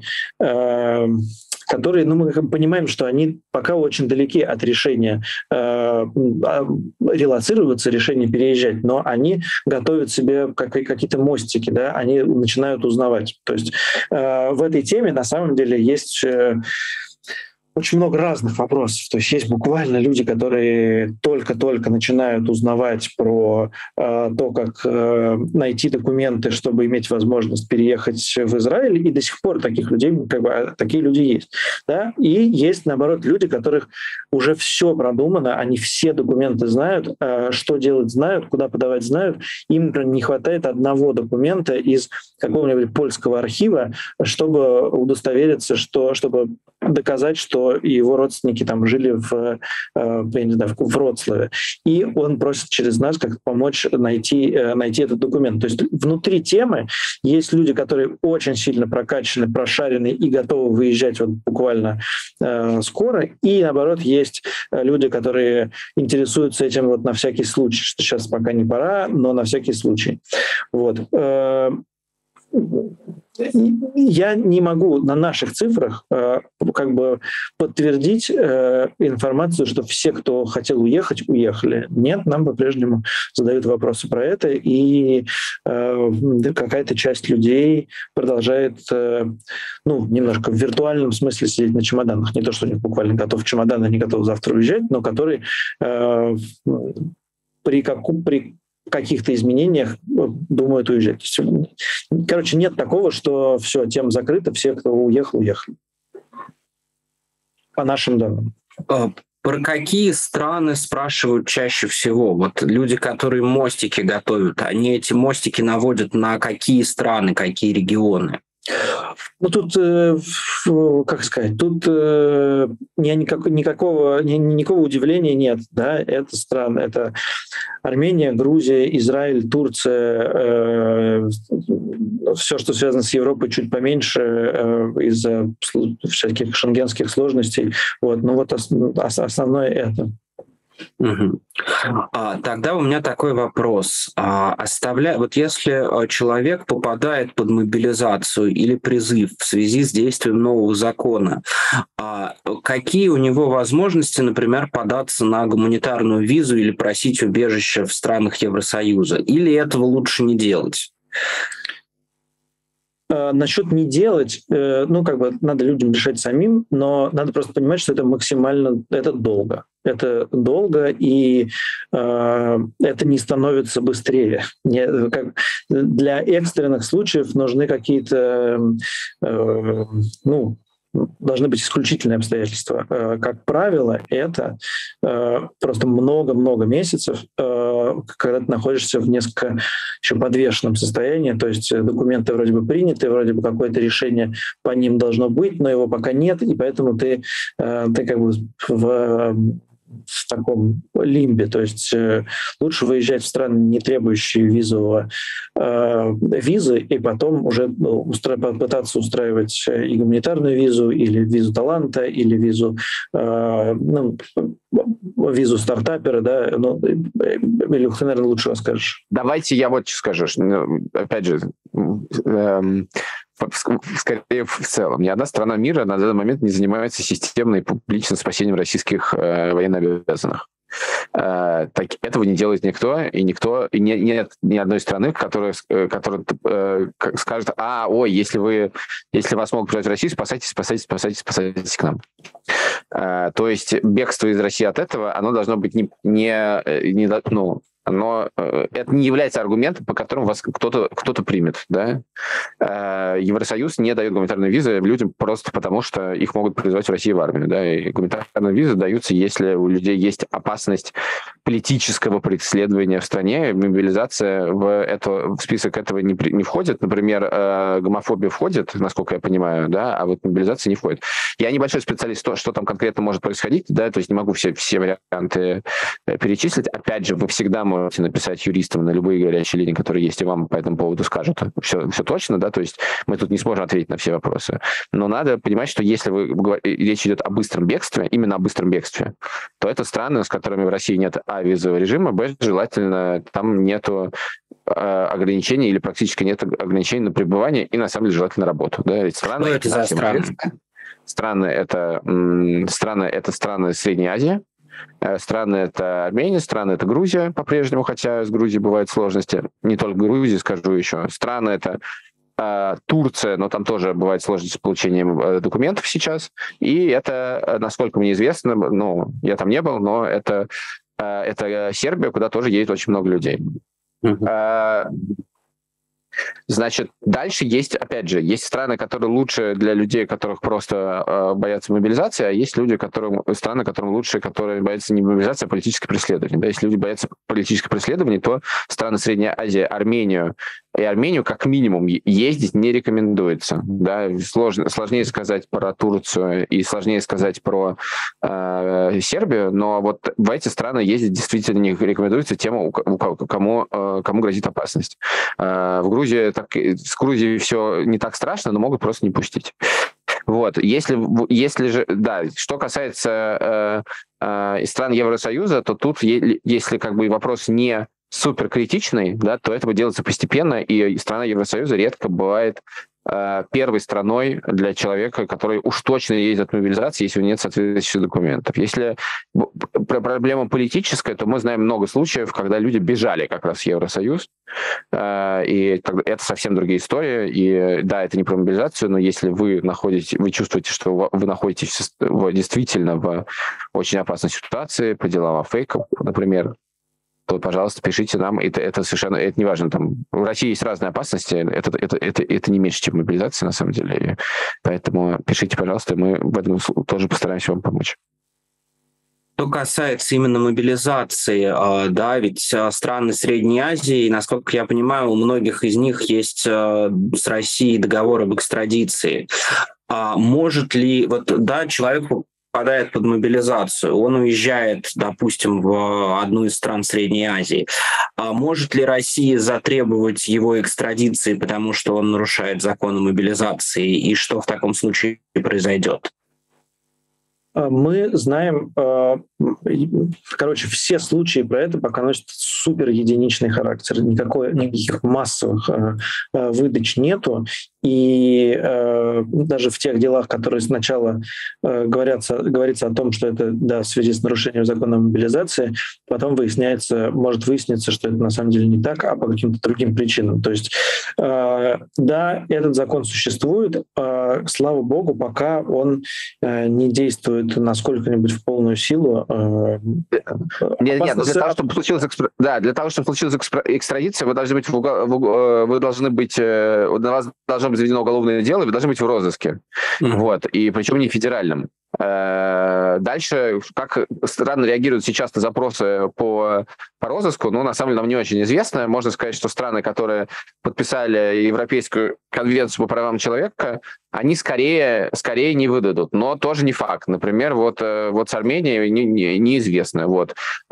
мы понимаем, что они пока очень далеки от решения релоцироваться, решения переезжать, но они готовят себе какие-то мостики, да, они начинают узнавать. То есть в этой теме на самом деле есть очень много разных вопросов. То есть буквально люди, которые только-только начинают узнавать про то, как найти документы, чтобы иметь возможность переехать в Израиль, и до сих пор таких людей, такие люди есть. Да? И есть, наоборот, люди, которых уже все продумано, они все документы знают, что делать знают, куда подавать знают. Им не хватает одного документа из какого-нибудь польского архива, чтобы удостовериться, чтобы доказать, что его родственники там жили в Вроцлаве. И он просит через нас как помочь найти этот документ. То есть внутри темы есть люди, которые очень сильно прокачаны, прошарены и готовы выезжать буквально скоро. И, наоборот, есть люди, которые интересуются этим на всякий случай, что сейчас пока не пора, но на всякий случай. Я не могу на наших цифрах подтвердить информацию, что все, кто хотел уехать, уехали. Нет, нам по-прежнему задают вопросы про это, и какая-то часть людей продолжает немножко в виртуальном смысле сидеть на чемоданах. Не то, что у них буквально готов чемодан, они готовы завтра уезжать, но которые при каких-то изменениях думают уезжать. Короче, нет такого, что все, тема закрыта, все, кто уехал, уехали. По нашим данным. Про какие страны спрашивают чаще всего? Люди, которые мостики готовят, они эти мостики наводят на какие страны, какие регионы? Тут, тут никакого удивления нет. Да? Это страны, это Армения, Грузия, Израиль, Турция, все, что связано с Европой, чуть поменьше из-за всяких шенгенских сложностей. Основное это. Угу. Тогда у меня такой вопрос. Если человек попадает под мобилизацию или призыв в связи с действием нового закона, какие у него возможности, например, податься на гуманитарную визу или просить убежище в странах Евросоюза? Или этого лучше не делать? Насчет не делать, надо людям решать самим, но надо просто понимать, что это это долго. Это долго, и это не становится быстрее. Для экстренных случаев нужны какие-то должны быть исключительные обстоятельства. Как правило, это просто много-много месяцев, когда ты находишься в несколько еще подвешенном состоянии, то есть документы вроде бы приняты, вроде бы какое-то решение по ним должно быть, но его пока нет, и поэтому ты в таком лимбе, то есть лучше выезжать в страны, не требующие визы, и потом уже попытаться устраивать и гуманитарную визу, или визу таланта, или визу стартапера, да, Илюх, ты, наверное, лучше расскажешь. Давайте я что скажу. Опять же, скорее в целом. Ни одна страна мира на данный момент не занимается системным и публичным спасением российских военнообязанных. Этого не делает никто, и нет ни одной страны, которая скажет: если вас могут прижать в Россию, спасайтесь к нам. То есть бегство из России от этого, оно должно быть но это не является аргументом, по которому вас кто-то примет. Да? Евросоюз не дает гуманитарные визы людям просто потому, что их могут призвать в Россию в армию. Да? И гуманитарные визы даются, если у людей есть опасность политического преследования в стране. Мобилизация в список этого не входит. Например, гомофобия входит, насколько я понимаю, да? А мобилизация не входит. Я небольшой специалист, что там конкретно может происходить, да? То есть не могу все варианты перечислить. Опять же, вы всегда можете написать юристам на любые горячие линии, которые есть, и вам по этому поводу скажут все точно, да, то есть мы тут не сможем ответить на все вопросы. Но надо понимать, что если речь идет о быстром бегстве, именно о быстром бегстве, то это страны, с которыми в России нет визового режима, желательно там нету ограничений или практически нет ограничений на пребывание и, на самом деле, желательно работу. Да? Ведь страны это страны Средней Азии, страны — это Армения, страны — это Грузия по-прежнему, хотя с Грузией бывают сложности. Не только Грузия, скажу еще. Страны — это Турция, но там тоже бывает сложность с получением документов сейчас. И это, насколько мне известно, ну, я там не был, но это Сербия, куда тоже едет очень много людей. Значит, дальше есть, опять же, есть страны, которые лучше для людей, которых просто боятся мобилизации, а есть страны, которым лучше, которые боятся не мобилизации, а политического преследования. Да, если люди боятся политического преследования, то страны Средней Азии, Армению как минимум ездить не рекомендуется. Да? Сложнее сказать про Турцию и сложнее сказать про Сербию, но вот в эти страны ездить действительно не рекомендуется тем, кому грозит опасность. В Грузии с Грузией все не так страшно, но могут просто не пустить. Вот. Если же, да, что касается стран Евросоюза, то тут, если как бы вопрос не суперкритичный, да, то это делается постепенно, и страна Евросоюза редко бывает первой страной для человека, который уж точно едет от мобилизации, если у него нет соответствующих документов. Если проблема политическая, то мы знаем много случаев, когда люди бежали как раз в Евросоюз, и это совсем другие истории. И да, это не про мобилизацию, но если вы чувствуете, что вы находитесь действительно в очень опасной ситуации по делам фейков, например, то, пожалуйста, пишите нам. Это совершенно не важно. Там, в России есть разные опасности. Это не меньше, чем мобилизация, на самом деле. И поэтому пишите, пожалуйста, и мы в этом тоже постараемся вам помочь. Что касается именно мобилизации, да, ведь страны Средней Азии, насколько я понимаю, у многих из них есть с Россией договор об экстрадиции. Может ли, да, человек попадает под мобилизацию, он уезжает, допустим, в одну из стран Средней Азии. Может ли Россия затребовать его экстрадиции, потому что он нарушает закон о мобилизации, и что в таком случае произойдет? Мы знаем, все случаи про это пока носят супер единичный характер. Никаких массовых выдач нету. И даже в тех делах, которые сначала говорится о том, что это в связи с нарушением закона о мобилизации, потом может выясниться, что это на самом деле не так, а по каким-то другим причинам. То есть, да, этот закон существует, слава богу, пока он не действует насколько-нибудь в полную силу. Нет, для того, чтобы случилась экстрадиция, у вас должно быть заведено уголовное дело, и вы должны быть в розыске. Вот. И причем не федеральном. Дальше, как страны реагируют сейчас на запросы по розыску, на самом деле нам не очень известно. Можно сказать, что страны, которые подписали Европейскую конвенцию по правам человека, они скорее не выдадут, но тоже не факт. Например, вот с Арменией неизвестно. Вот.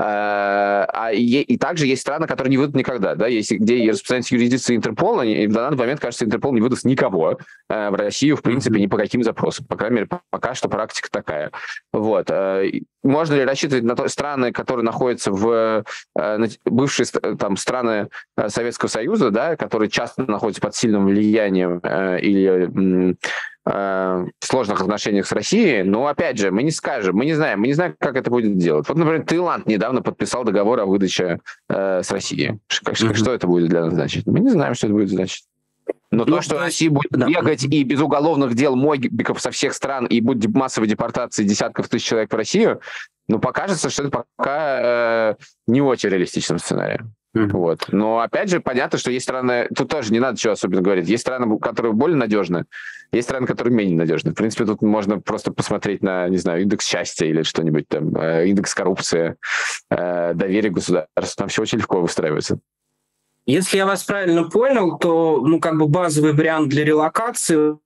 И также есть страны, которые не выдадут никогда, да, где распространяется юрисдикция Интерпола, и в данный момент, кажется, Интерпол не выдаст никого в Россию, в принципе, ни по каким запросам. По крайней мере, пока что практика такая. Вот. Можно ли рассчитывать на страны, которые находятся в бывшие страны Советского Союза, да, которые часто находятся под сильным влиянием или в сложных отношениях с Россией, но, опять же, мы не скажем, мы не знаем, как это будет делать. Вот, например, Таиланд недавно подписал договор о выдаче с Россией. Что это будет для нас значить? Мы не знаем, что это будет значить. Но то, что Россия будет бегать и без уголовных дел мобиков со всех стран, и будет массовая депортация десятков тысяч человек в Россию, покажется, что это пока не очень реалистичным сценарием. Вот. Но, опять же, понятно, что есть страны... Тут тоже не надо чего особенно говорить. Есть страны, которые более надежны, есть страны, которые менее надежны. В принципе, тут можно просто посмотреть на, не знаю, индекс счастья или что-нибудь там, индекс коррупции, доверие к государству. Там все очень легко выстраивается. Если я вас правильно понял, то, базовый вариант для релокации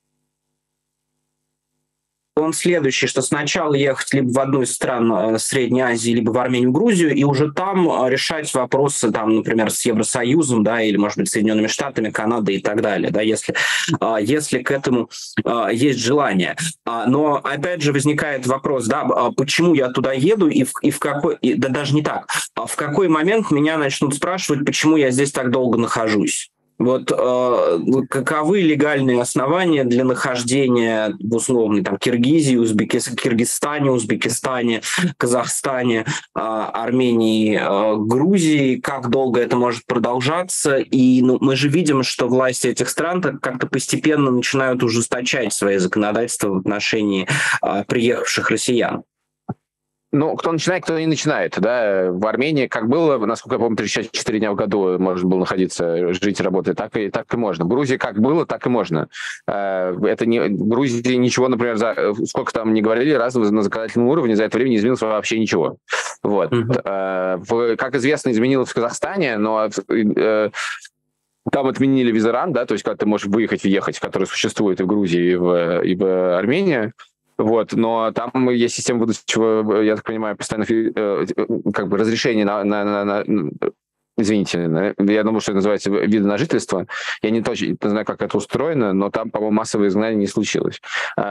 он следующий, что сначала ехать либо в одну из стран Средней Азии, либо в Армению, Грузию, и уже там решать вопросы, например, с Евросоюзом, да, или, может быть, Соединенными Штатами, Канадой и так далее, да, если к этому есть желание. Но, опять же, возникает вопрос, да, почему я туда еду и в какой... даже не так. В какой момент меня начнут спрашивать, почему я здесь так долго нахожусь? Вот каковы легальные основания для нахождения в условной там Киргизии, Киргизстане, Узбекистане, Казахстане, Армении, Грузии? Как долго это может продолжаться? И мы же видим, что власти этих стран как-то постепенно начинают ужесточать свои законодательства в отношении приехавших россиян. Ну, кто начинает, кто не начинает, да. В Армении, как было, насколько я помню, 34 дня в году можно было находиться, жить и работать, так и можно. В Грузии как было, так и можно. Это не, в Грузии ничего, например, сколько там не говорили, разного на законодательном уровне, за это время не изменилось вообще ничего. Вот. Как известно, изменилось в Казахстане, но там отменили визаран, да, то есть когда ты можешь выехать, въехать, который существует и в Грузии, и в Армении. Вот, но там есть система выдачи, я так понимаю, постоянных как бы разрешений извините, я думаю, что это называется виды на жительство. Я не точно не знаю, как это устроено, но там, по-моему, массовое изгнание не случилось.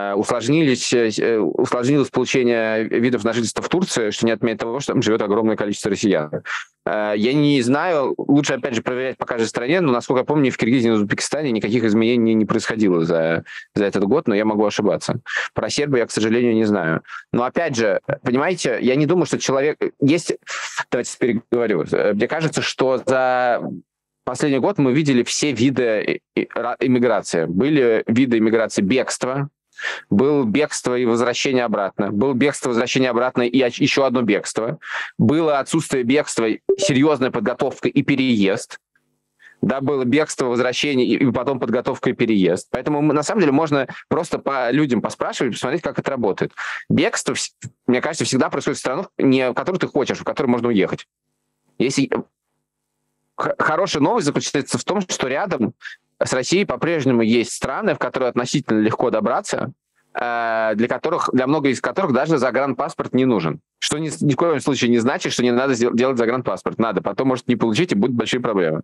Усложнилось получение видов на жительство в Турции, что не отменяет того, что там живет огромное количество россиян. Я не знаю, лучше, опять же, проверять по каждой стране, но, насколько я помню, в Киргизии и Узбекистане никаких изменений не происходило за этот год, но я могу ошибаться. Про Сербию я, к сожалению, не знаю. Но, опять же, понимаете, я не думаю, что человек... Давайте переговорю. Мне кажется, что за последний год мы видели все виды иммиграции. Были виды иммиграции бегства, был бегство и возвращение обратно, был бегство, возвращение обратно и еще одно бегство, было отсутствие бегства, серьезная подготовка и переезд, да, было бегство, возвращение и потом подготовка и переезд. Поэтому на самом деле можно просто по людям поспрашивать, посмотреть, как это работает. Бегство, мне кажется, всегда происходит в странах, не в которую ты хочешь, в которую можно уехать. Если... Хорошая новость заключается в том, что рядом с Россией по-прежнему есть страны, в которые относительно легко добраться, для многих из которых даже загранпаспорт не нужен. Что ни в коем случае не значит, что не надо делать загранпаспорт. Надо, потом может не получить, и будут большие проблемы.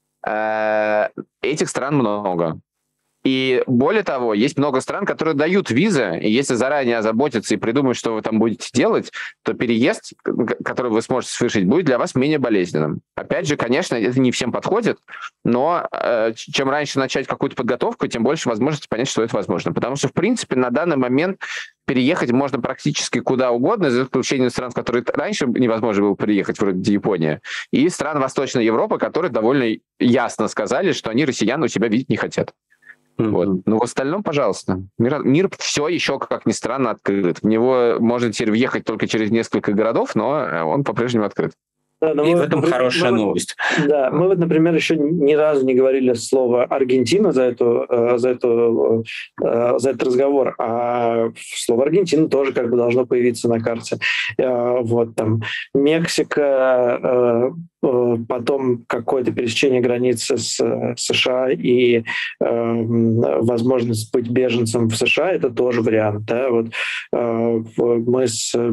Этих стран много. И более того, есть много стран, которые дают визы, и если заранее озаботиться и придумать, что вы там будете делать, то переезд, который вы сможете совершить, будет для вас менее болезненным. Опять же, конечно, это не всем подходит, но чем раньше начать какую-то подготовку, тем больше возможности понять, что это возможно. Потому что, в принципе, на данный момент переехать можно практически куда угодно, за исключением стран, в которые раньше невозможно было переехать, вроде Япония, и стран Восточной Европы, которые довольно ясно сказали, что они россиян у себя видеть не хотят. Вот. Но в остальном, пожалуйста, мир все еще, как ни странно, открыт. В него можно теперь въехать только через несколько городов, но он по-прежнему открыт. Да, и в этом хорошая новость. Да, мы вот, например, еще ни разу не говорили слово «Аргентина» за этот разговор, а слово «Аргентина» тоже как бы должно появиться на карте. Вот там Мексика, потом какое-то пересечение границы с США и возможность быть беженцем в США — это тоже вариант. Да? Вот, мы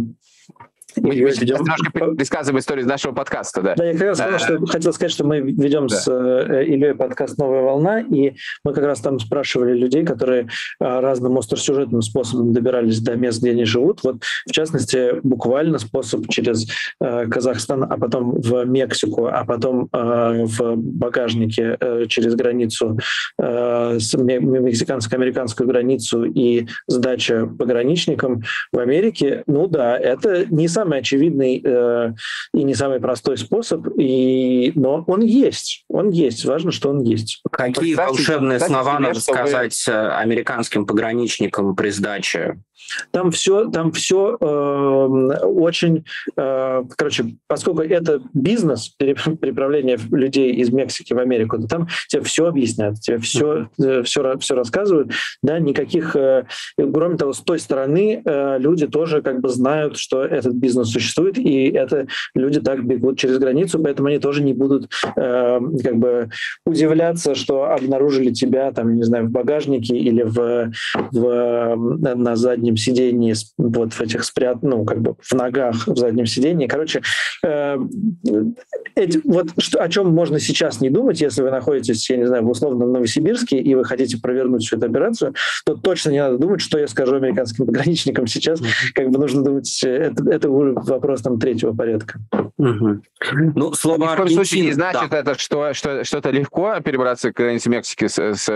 Мы немножко пересказываем историю нашего подкаста, да. Да, я как раз хотел сказать, что мы ведем с Ильей подкаст «Новая волна», и мы как раз там спрашивали людей, которые разным остросюжетным способом добирались до мест, где они живут. Вот, в частности, буквально способ через Казахстан, а потом в Мексику, а потом в багажнике через границу, мексиканско-американскую границу и сдача пограничникам в Америке. Ну да, это не самый очевидный и не самый простой способ, но он есть. Он есть. Важно, что он есть. Какие волшебные слова надо сказать американским пограничникам при сдаче? Там все очень... Короче, поскольку это бизнес, переправление людей из Мексики в Америку, то там тебе все объяснят, тебе все рассказывают. Да, никаких... Кроме того, с той стороны люди тоже как бы знают, что этот бизнес существует, и это люди так бегут через границу, поэтому они тоже не будут как бы удивляться, что обнаружили тебя там, не знаю, в багажнике или на заднем сидении, вот в этих как бы в ногах в заднем сидении. Короче, вот о чем можно сейчас не думать, если вы находитесь, я не знаю, в условном Новосибирске, и вы хотите провернуть всю эту операцию, то точно не надо думать, что я скажу американским пограничникам сейчас. Как бы нужно думать, это вопрос там третьего порядка. Угу. Ну, слово Ни в коем случае не Аргентина, значит это, что это легко перебраться к границе Мексики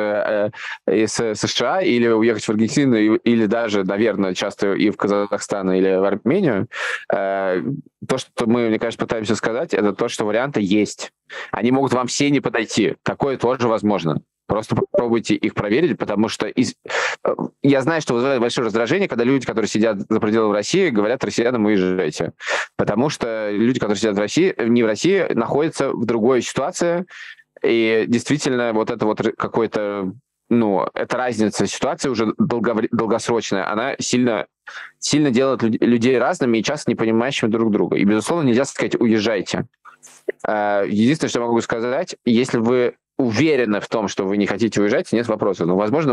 с США или уехать в Аргентину, или даже, наверное, часто и в Казахстан или в Армению. То, что мы, мне кажется, пытаемся сказать, это то, что варианты есть. Они могут вам все не подойти. Такое тоже возможно. Просто попробуйте их проверить, потому что я знаю, что вызывает большое раздражение, когда люди, которые сидят за пределами России, говорят россиянам: уезжайте. Потому что люди, которые сидят не в России, находятся в другой ситуации, и действительно вот это вот какой-то, эта разница ситуации уже долгосрочная, она сильно делает людей разными и часто не понимающими друг друга. И, безусловно, нельзя сказать: уезжайте. Единственное, что могу сказать, если вы уверены в том, что вы не хотите уезжать, нет вопроса. Но, возможно,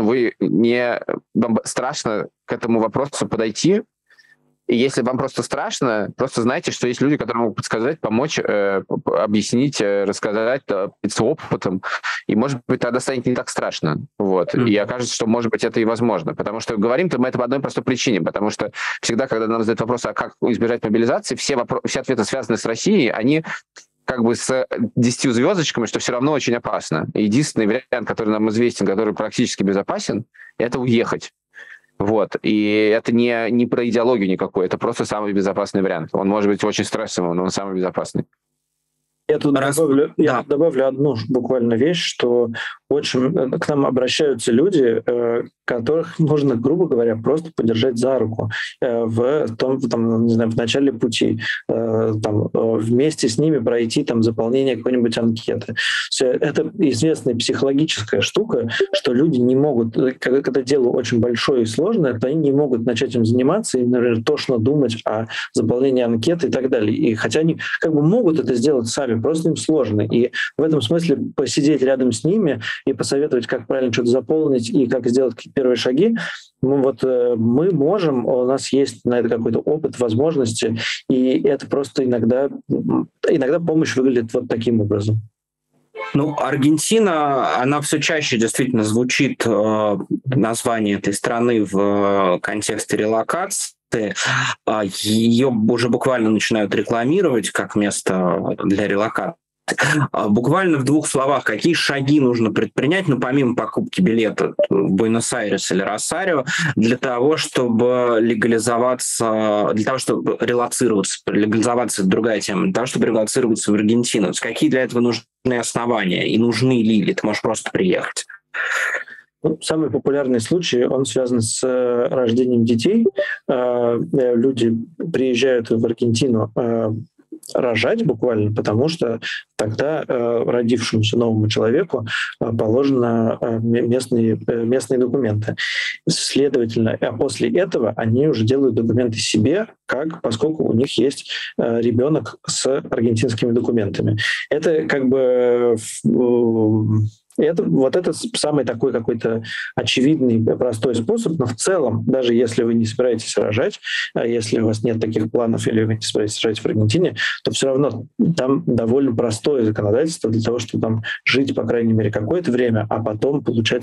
вам страшно к этому вопросу подойти. И если вам просто страшно, просто знайте, что есть люди, которые могут подсказать, помочь, объяснить, рассказать с опытом. И, может быть, тогда станет не так страшно. Вот. И окажется, что, может быть, это и возможно. Потому что говорим-то мы это по одной простой причине. Потому что всегда, когда нам задают вопрос, а как избежать мобилизации, все ответы, связанные с Россией, они как бы с 10 звездочками, что все равно очень опасно. Единственный вариант, который нам известен, который практически безопасен, это уехать. Вот. И это не про идеологию никакой, это просто самый безопасный вариант. Он может быть очень стрессовым, но он самый безопасный. Я тут добавлю одну буквально вещь, что очень к нам обращаются люди, которых нужно, грубо говоря, просто подержать за руку в начале пути, вместе с ними пройти заполнение какой-нибудь анкеты. Это известная психологическая штука, что люди не могут, когда дело очень большое и сложное, то они не могут начать им заниматься и, например, тошно думать о заполнении анкеты и так далее. И хотя они могут это сделать сами, просто им сложно. И в этом смысле посидеть рядом с ними и посоветовать, как правильно что-то заполнить и как сделать первые шаги, мы можем, у нас есть на это какой-то опыт, возможности, и это просто иногда помощь выглядит вот таким образом. Аргентина, она все чаще действительно звучит, название этой страны в контексте релокации. Ее уже буквально начинают рекламировать как место для релокации. Буквально в двух словах, какие шаги нужно предпринять, помимо покупки билета в Буэнос-Айрес или Росарио, для того, чтобы легализоваться, для того, чтобы релоцироваться, легализоваться — это другая тема, для того, чтобы релоцироваться в Аргентину. Какие для этого нужны основания и нужны ли? Или ты можешь просто приехать? Самый популярный случай, он связан с рождением детей. Люди приезжают в Аргентину рожать буквально, потому что тогда родившемуся новому человеку положены местные документы. Следовательно, после этого они уже делают документы себе, поскольку у них есть ребенок с аргентинскими документами. Это это самый такой какой-то очевидный, простой способ, но в целом, даже если вы не собираетесь рожать, если у вас нет таких планов или вы не собираетесь рожать в Аргентине, то все равно там довольно простое законодательство для того, чтобы там жить, по крайней мере, какое-то время, а потом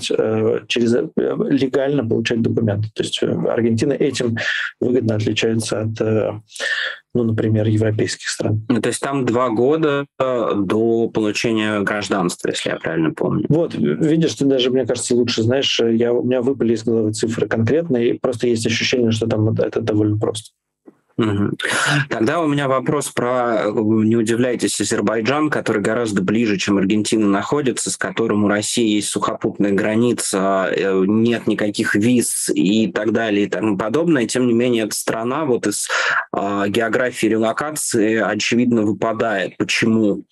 легально получать документы. То есть Аргентина этим выгодно отличается от, например, европейских стран. То есть там 2 года до получения гражданства, если я правильно помню. Вот, видишь, ты даже, мне кажется, лучше знаешь, у меня выпали из головы цифры конкретные, и просто есть ощущение, что там это довольно просто. Угу. Тогда у меня вопрос про, не удивляйтесь, Азербайджан, который гораздо ближе, чем Аргентина находится, с которым у России есть сухопутная граница, нет никаких виз и так далее и тому подобное. Тем не менее, эта страна из географии релокации очевидно выпадает. Почему?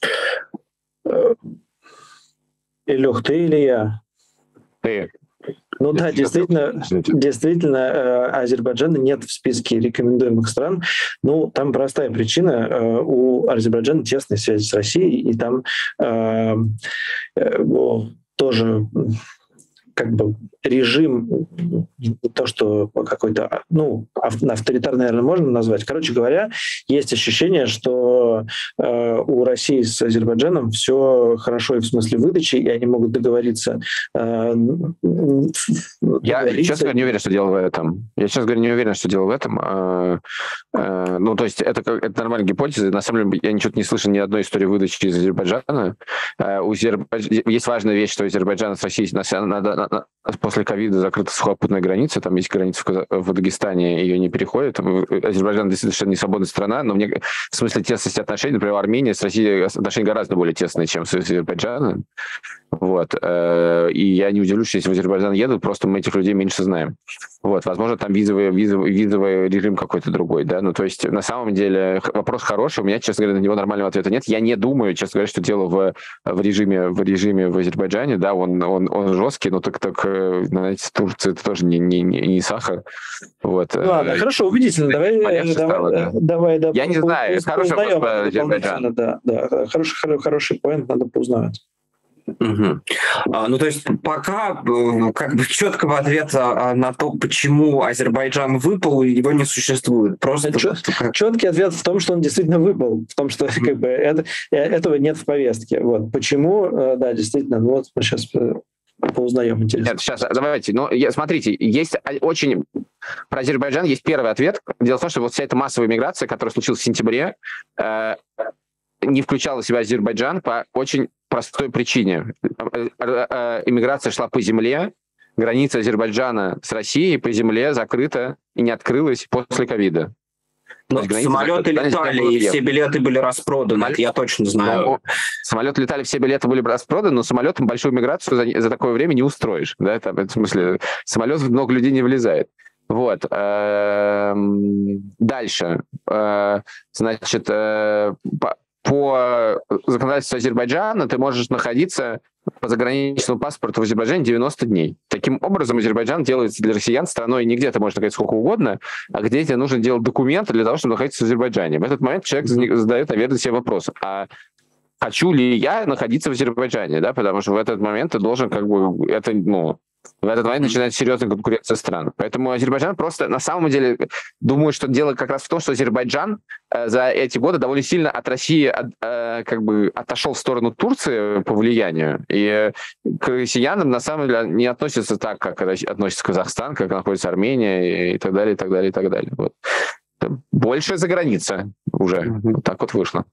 Илюх, ты или я? Ты. Действительно, Азербайджана нет в списке рекомендуемых стран. Там простая причина. У Азербайджана тесные связи с Россией, и там тоже режим, не то что какой-то, авторитарный, наверное, можно назвать. Короче говоря, есть ощущение, что у России с Азербайджаном все хорошо и в смысле выдачи, и они могут договориться. Я, честно говоря, не уверен, что дело в этом. То есть это нормальная гипотеза. На самом деле, я ничего не слышал ни одной истории выдачи из Азербайджана. Есть важная вещь, что Азербайджан с Россией после ковида закрыта сухопутная граница, там есть граница в Дагестане, ее не переходят. Азербайджан действительно совершенно не свободная страна, но в смысле тесности отношений, например, Армения с Россией отношения гораздо более тесные, чем с Азербайджаном. Вот. И я не удивлюсь, если в Азербайджан едут, просто мы этих людей меньше знаем. Вот. Возможно, там визовый режим какой-то другой, да. То есть, на самом деле, вопрос хороший. У меня, честно говоря, на него нормального ответа нет. Я не думаю, честно говоря, что дело в режиме в Азербайджане, да, он жесткий, но так, знаете, Турция это тоже не сахар. Вот. Ладно, хорошо, убедительно. Давай. Я не знаю, это хороший вопрос про Азербайджан. Да, хороший поинт, надо поузнавать. Угу. То есть пока четкого ответа на то, почему Азербайджан выпал, его не существует. Просто четкий ответ в том, что он действительно выпал, в том, что этого нет в повестке. Вот. Почему? Да, действительно, мы сейчас поузнаем. Интересно. Нет, сейчас, давайте. Смотрите, есть очень... Про Азербайджан есть первый ответ. Дело в том, что вся эта массовая миграция, которая случилась в сентябре, не включала в себя Азербайджан по очень простой причине. Иммиграция шла по земле, граница Азербайджана с Россией по земле закрыта и не открылась после ковида. Самолеты летали, и все билеты были распроданы, это я точно знаю. Самолеты летали, все билеты были распроданы, но самолетом большую миграцию за такое время не устроишь. Да? В смысле, самолет много людей не влезает. Вот. Дальше. Значит, по законодательству Азербайджана ты можешь находиться по заграничному паспорту в Азербайджане 90 дней. Таким образом, Азербайджан делается для россиян страной не где ты можешь находиться сколько угодно, а где тебе нужно делать документы для того, чтобы находиться в Азербайджане. В этот момент человек задает, наверное, себе вопрос, а хочу ли я находиться в Азербайджане? Да? Потому что в этот момент ты должен в этот момент начинается серьезная конкуренция стран. Поэтому Азербайджан просто, на самом деле, думаю, что дело как раз в том, что Азербайджан за эти годы довольно сильно от России отошел в сторону Турции по влиянию. И к россиянам, на самом деле, не относятся так, как относится Казахстан, как находится Армения и так далее, и так далее, и так далее. Вот. Больше за граница уже. Вот так вот вышло.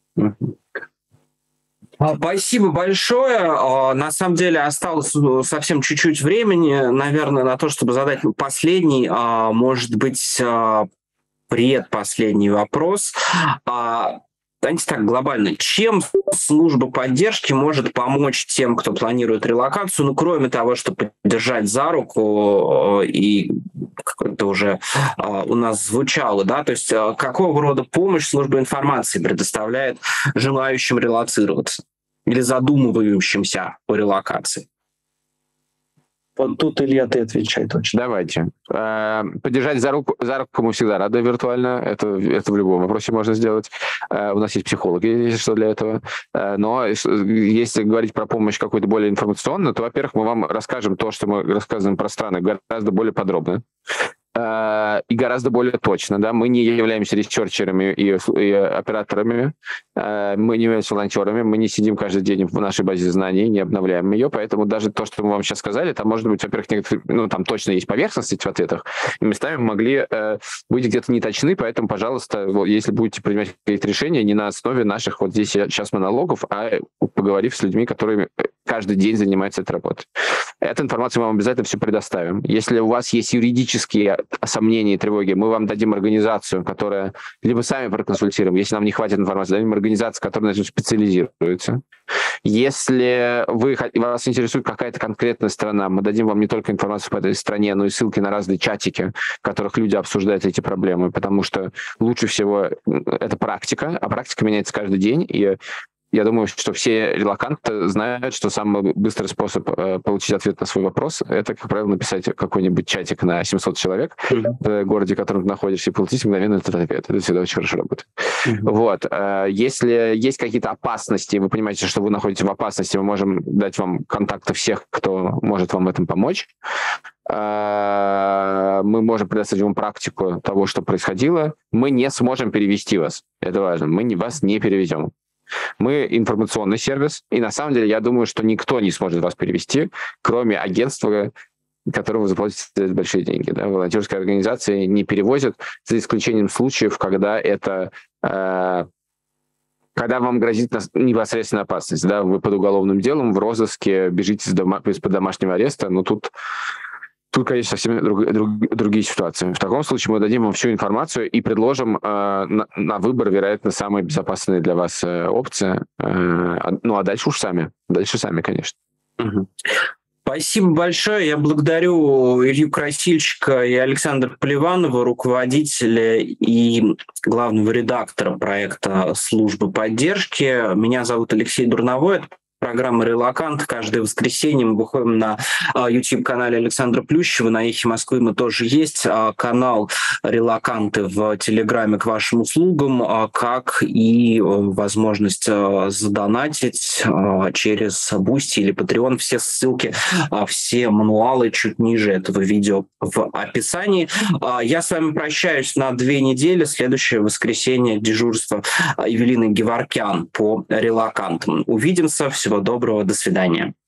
Спасибо большое. На самом деле осталось совсем чуть-чуть времени, наверное, на то, чтобы задать последний, может быть, предпоследний вопрос. Давайте так, глобально. Чем служба поддержки может помочь тем, кто планирует релокацию, кроме того, чтобы поддержать за руку, и как-то уже у нас звучало, да, то есть какого рода помощь служба информации предоставляет желающим релоцироваться или задумывающимся о релокации? Вот тут, Илья, ты отвечай точно. Давайте. Поддержать за руку мы всегда рады виртуально. Это в любом вопросе можно сделать. У нас есть психологи, если что, для этого. Но если говорить про помощь какую-то более информационную, то, во-первых, мы вам расскажем то, что мы рассказываем про страны, гораздо более подробно и гораздо более точно. Да? Мы не являемся ресерчерами и операторами, мы не являемся волонтерами, мы не сидим каждый день в нашей базе знаний, не обновляем ее, поэтому даже то, что мы вам сейчас сказали, там может быть, во-первых, там точно есть поверхность в ответах, и местами могли быть где-то не точны, поэтому, пожалуйста, если будете принимать какие-то решения, не на основе наших вот здесь сейчас монологов, а поговорив с людьми, которые каждый день занимаются этой работой. Эту информацию мы вам обязательно все предоставим. Если у вас есть юридические сомнения и тревоги, мы вам дадим организацию, которая либо сами проконсультируем, если нам не хватит информации, дадим организацию, которая на этом специализируется. Если вас интересует какая-то конкретная страна, мы дадим вам не только информацию по этой стране, но и ссылки на разные чатики, в которых люди обсуждают эти проблемы, потому что лучше всего это практика, а практика меняется каждый день, и я думаю, что все релоканты знают, что самый быстрый способ получить ответ на свой вопрос — это, как правило, написать какой-нибудь чатик на 700 человек в городе, в котором ты находишься, и получить мгновенно этот ответ. Это всегда очень хорошо работает. Вот. Если есть какие-то опасности, вы понимаете, что вы находитесь в опасности, мы можем дать вам контакты всех, кто может вам в этом помочь. Мы можем предоставить вам практику того, что происходило. Мы не сможем перевести вас. Это важно. Мы вас не переведем. Мы информационный сервис, и на самом деле я думаю, что никто не сможет вас перевести, кроме агентства, которому вы заплатите большие деньги. Да? Волонтерские организации не перевозят, за исключением случаев, когда это... Когда вам грозит непосредственная опасность, да, вы под уголовным делом, в розыске, бежите из-под домашнего ареста, но тут, конечно, совсем другие ситуации. В таком случае мы дадим вам всю информацию и предложим на выбор, вероятно, самые безопасные для вас опции. Ну, а дальше уж сами. Дальше сами, конечно. Спасибо большое. Я благодарю Илью Красильщика и Александра Поливанова, руководителя и главного редактора проекта «Службы поддержки». Меня зовут Алексей Дурновой. Это программа «Релокант». Каждое воскресенье мы выходим на YouTube-канале Александра Плющева. На «Эхе Москвы» мы тоже есть. Канал «Релоканты» в Телеграме к вашим услугам, как и возможность задонатить через Boosty или Patreon. Все ссылки, все мануалы чуть ниже этого видео в описании. Я с вами прощаюсь на 2 недели. Следующее воскресенье дежурство Евелины Геворкян по «Релокантам». Увидимся. Всего доброго. До свидания.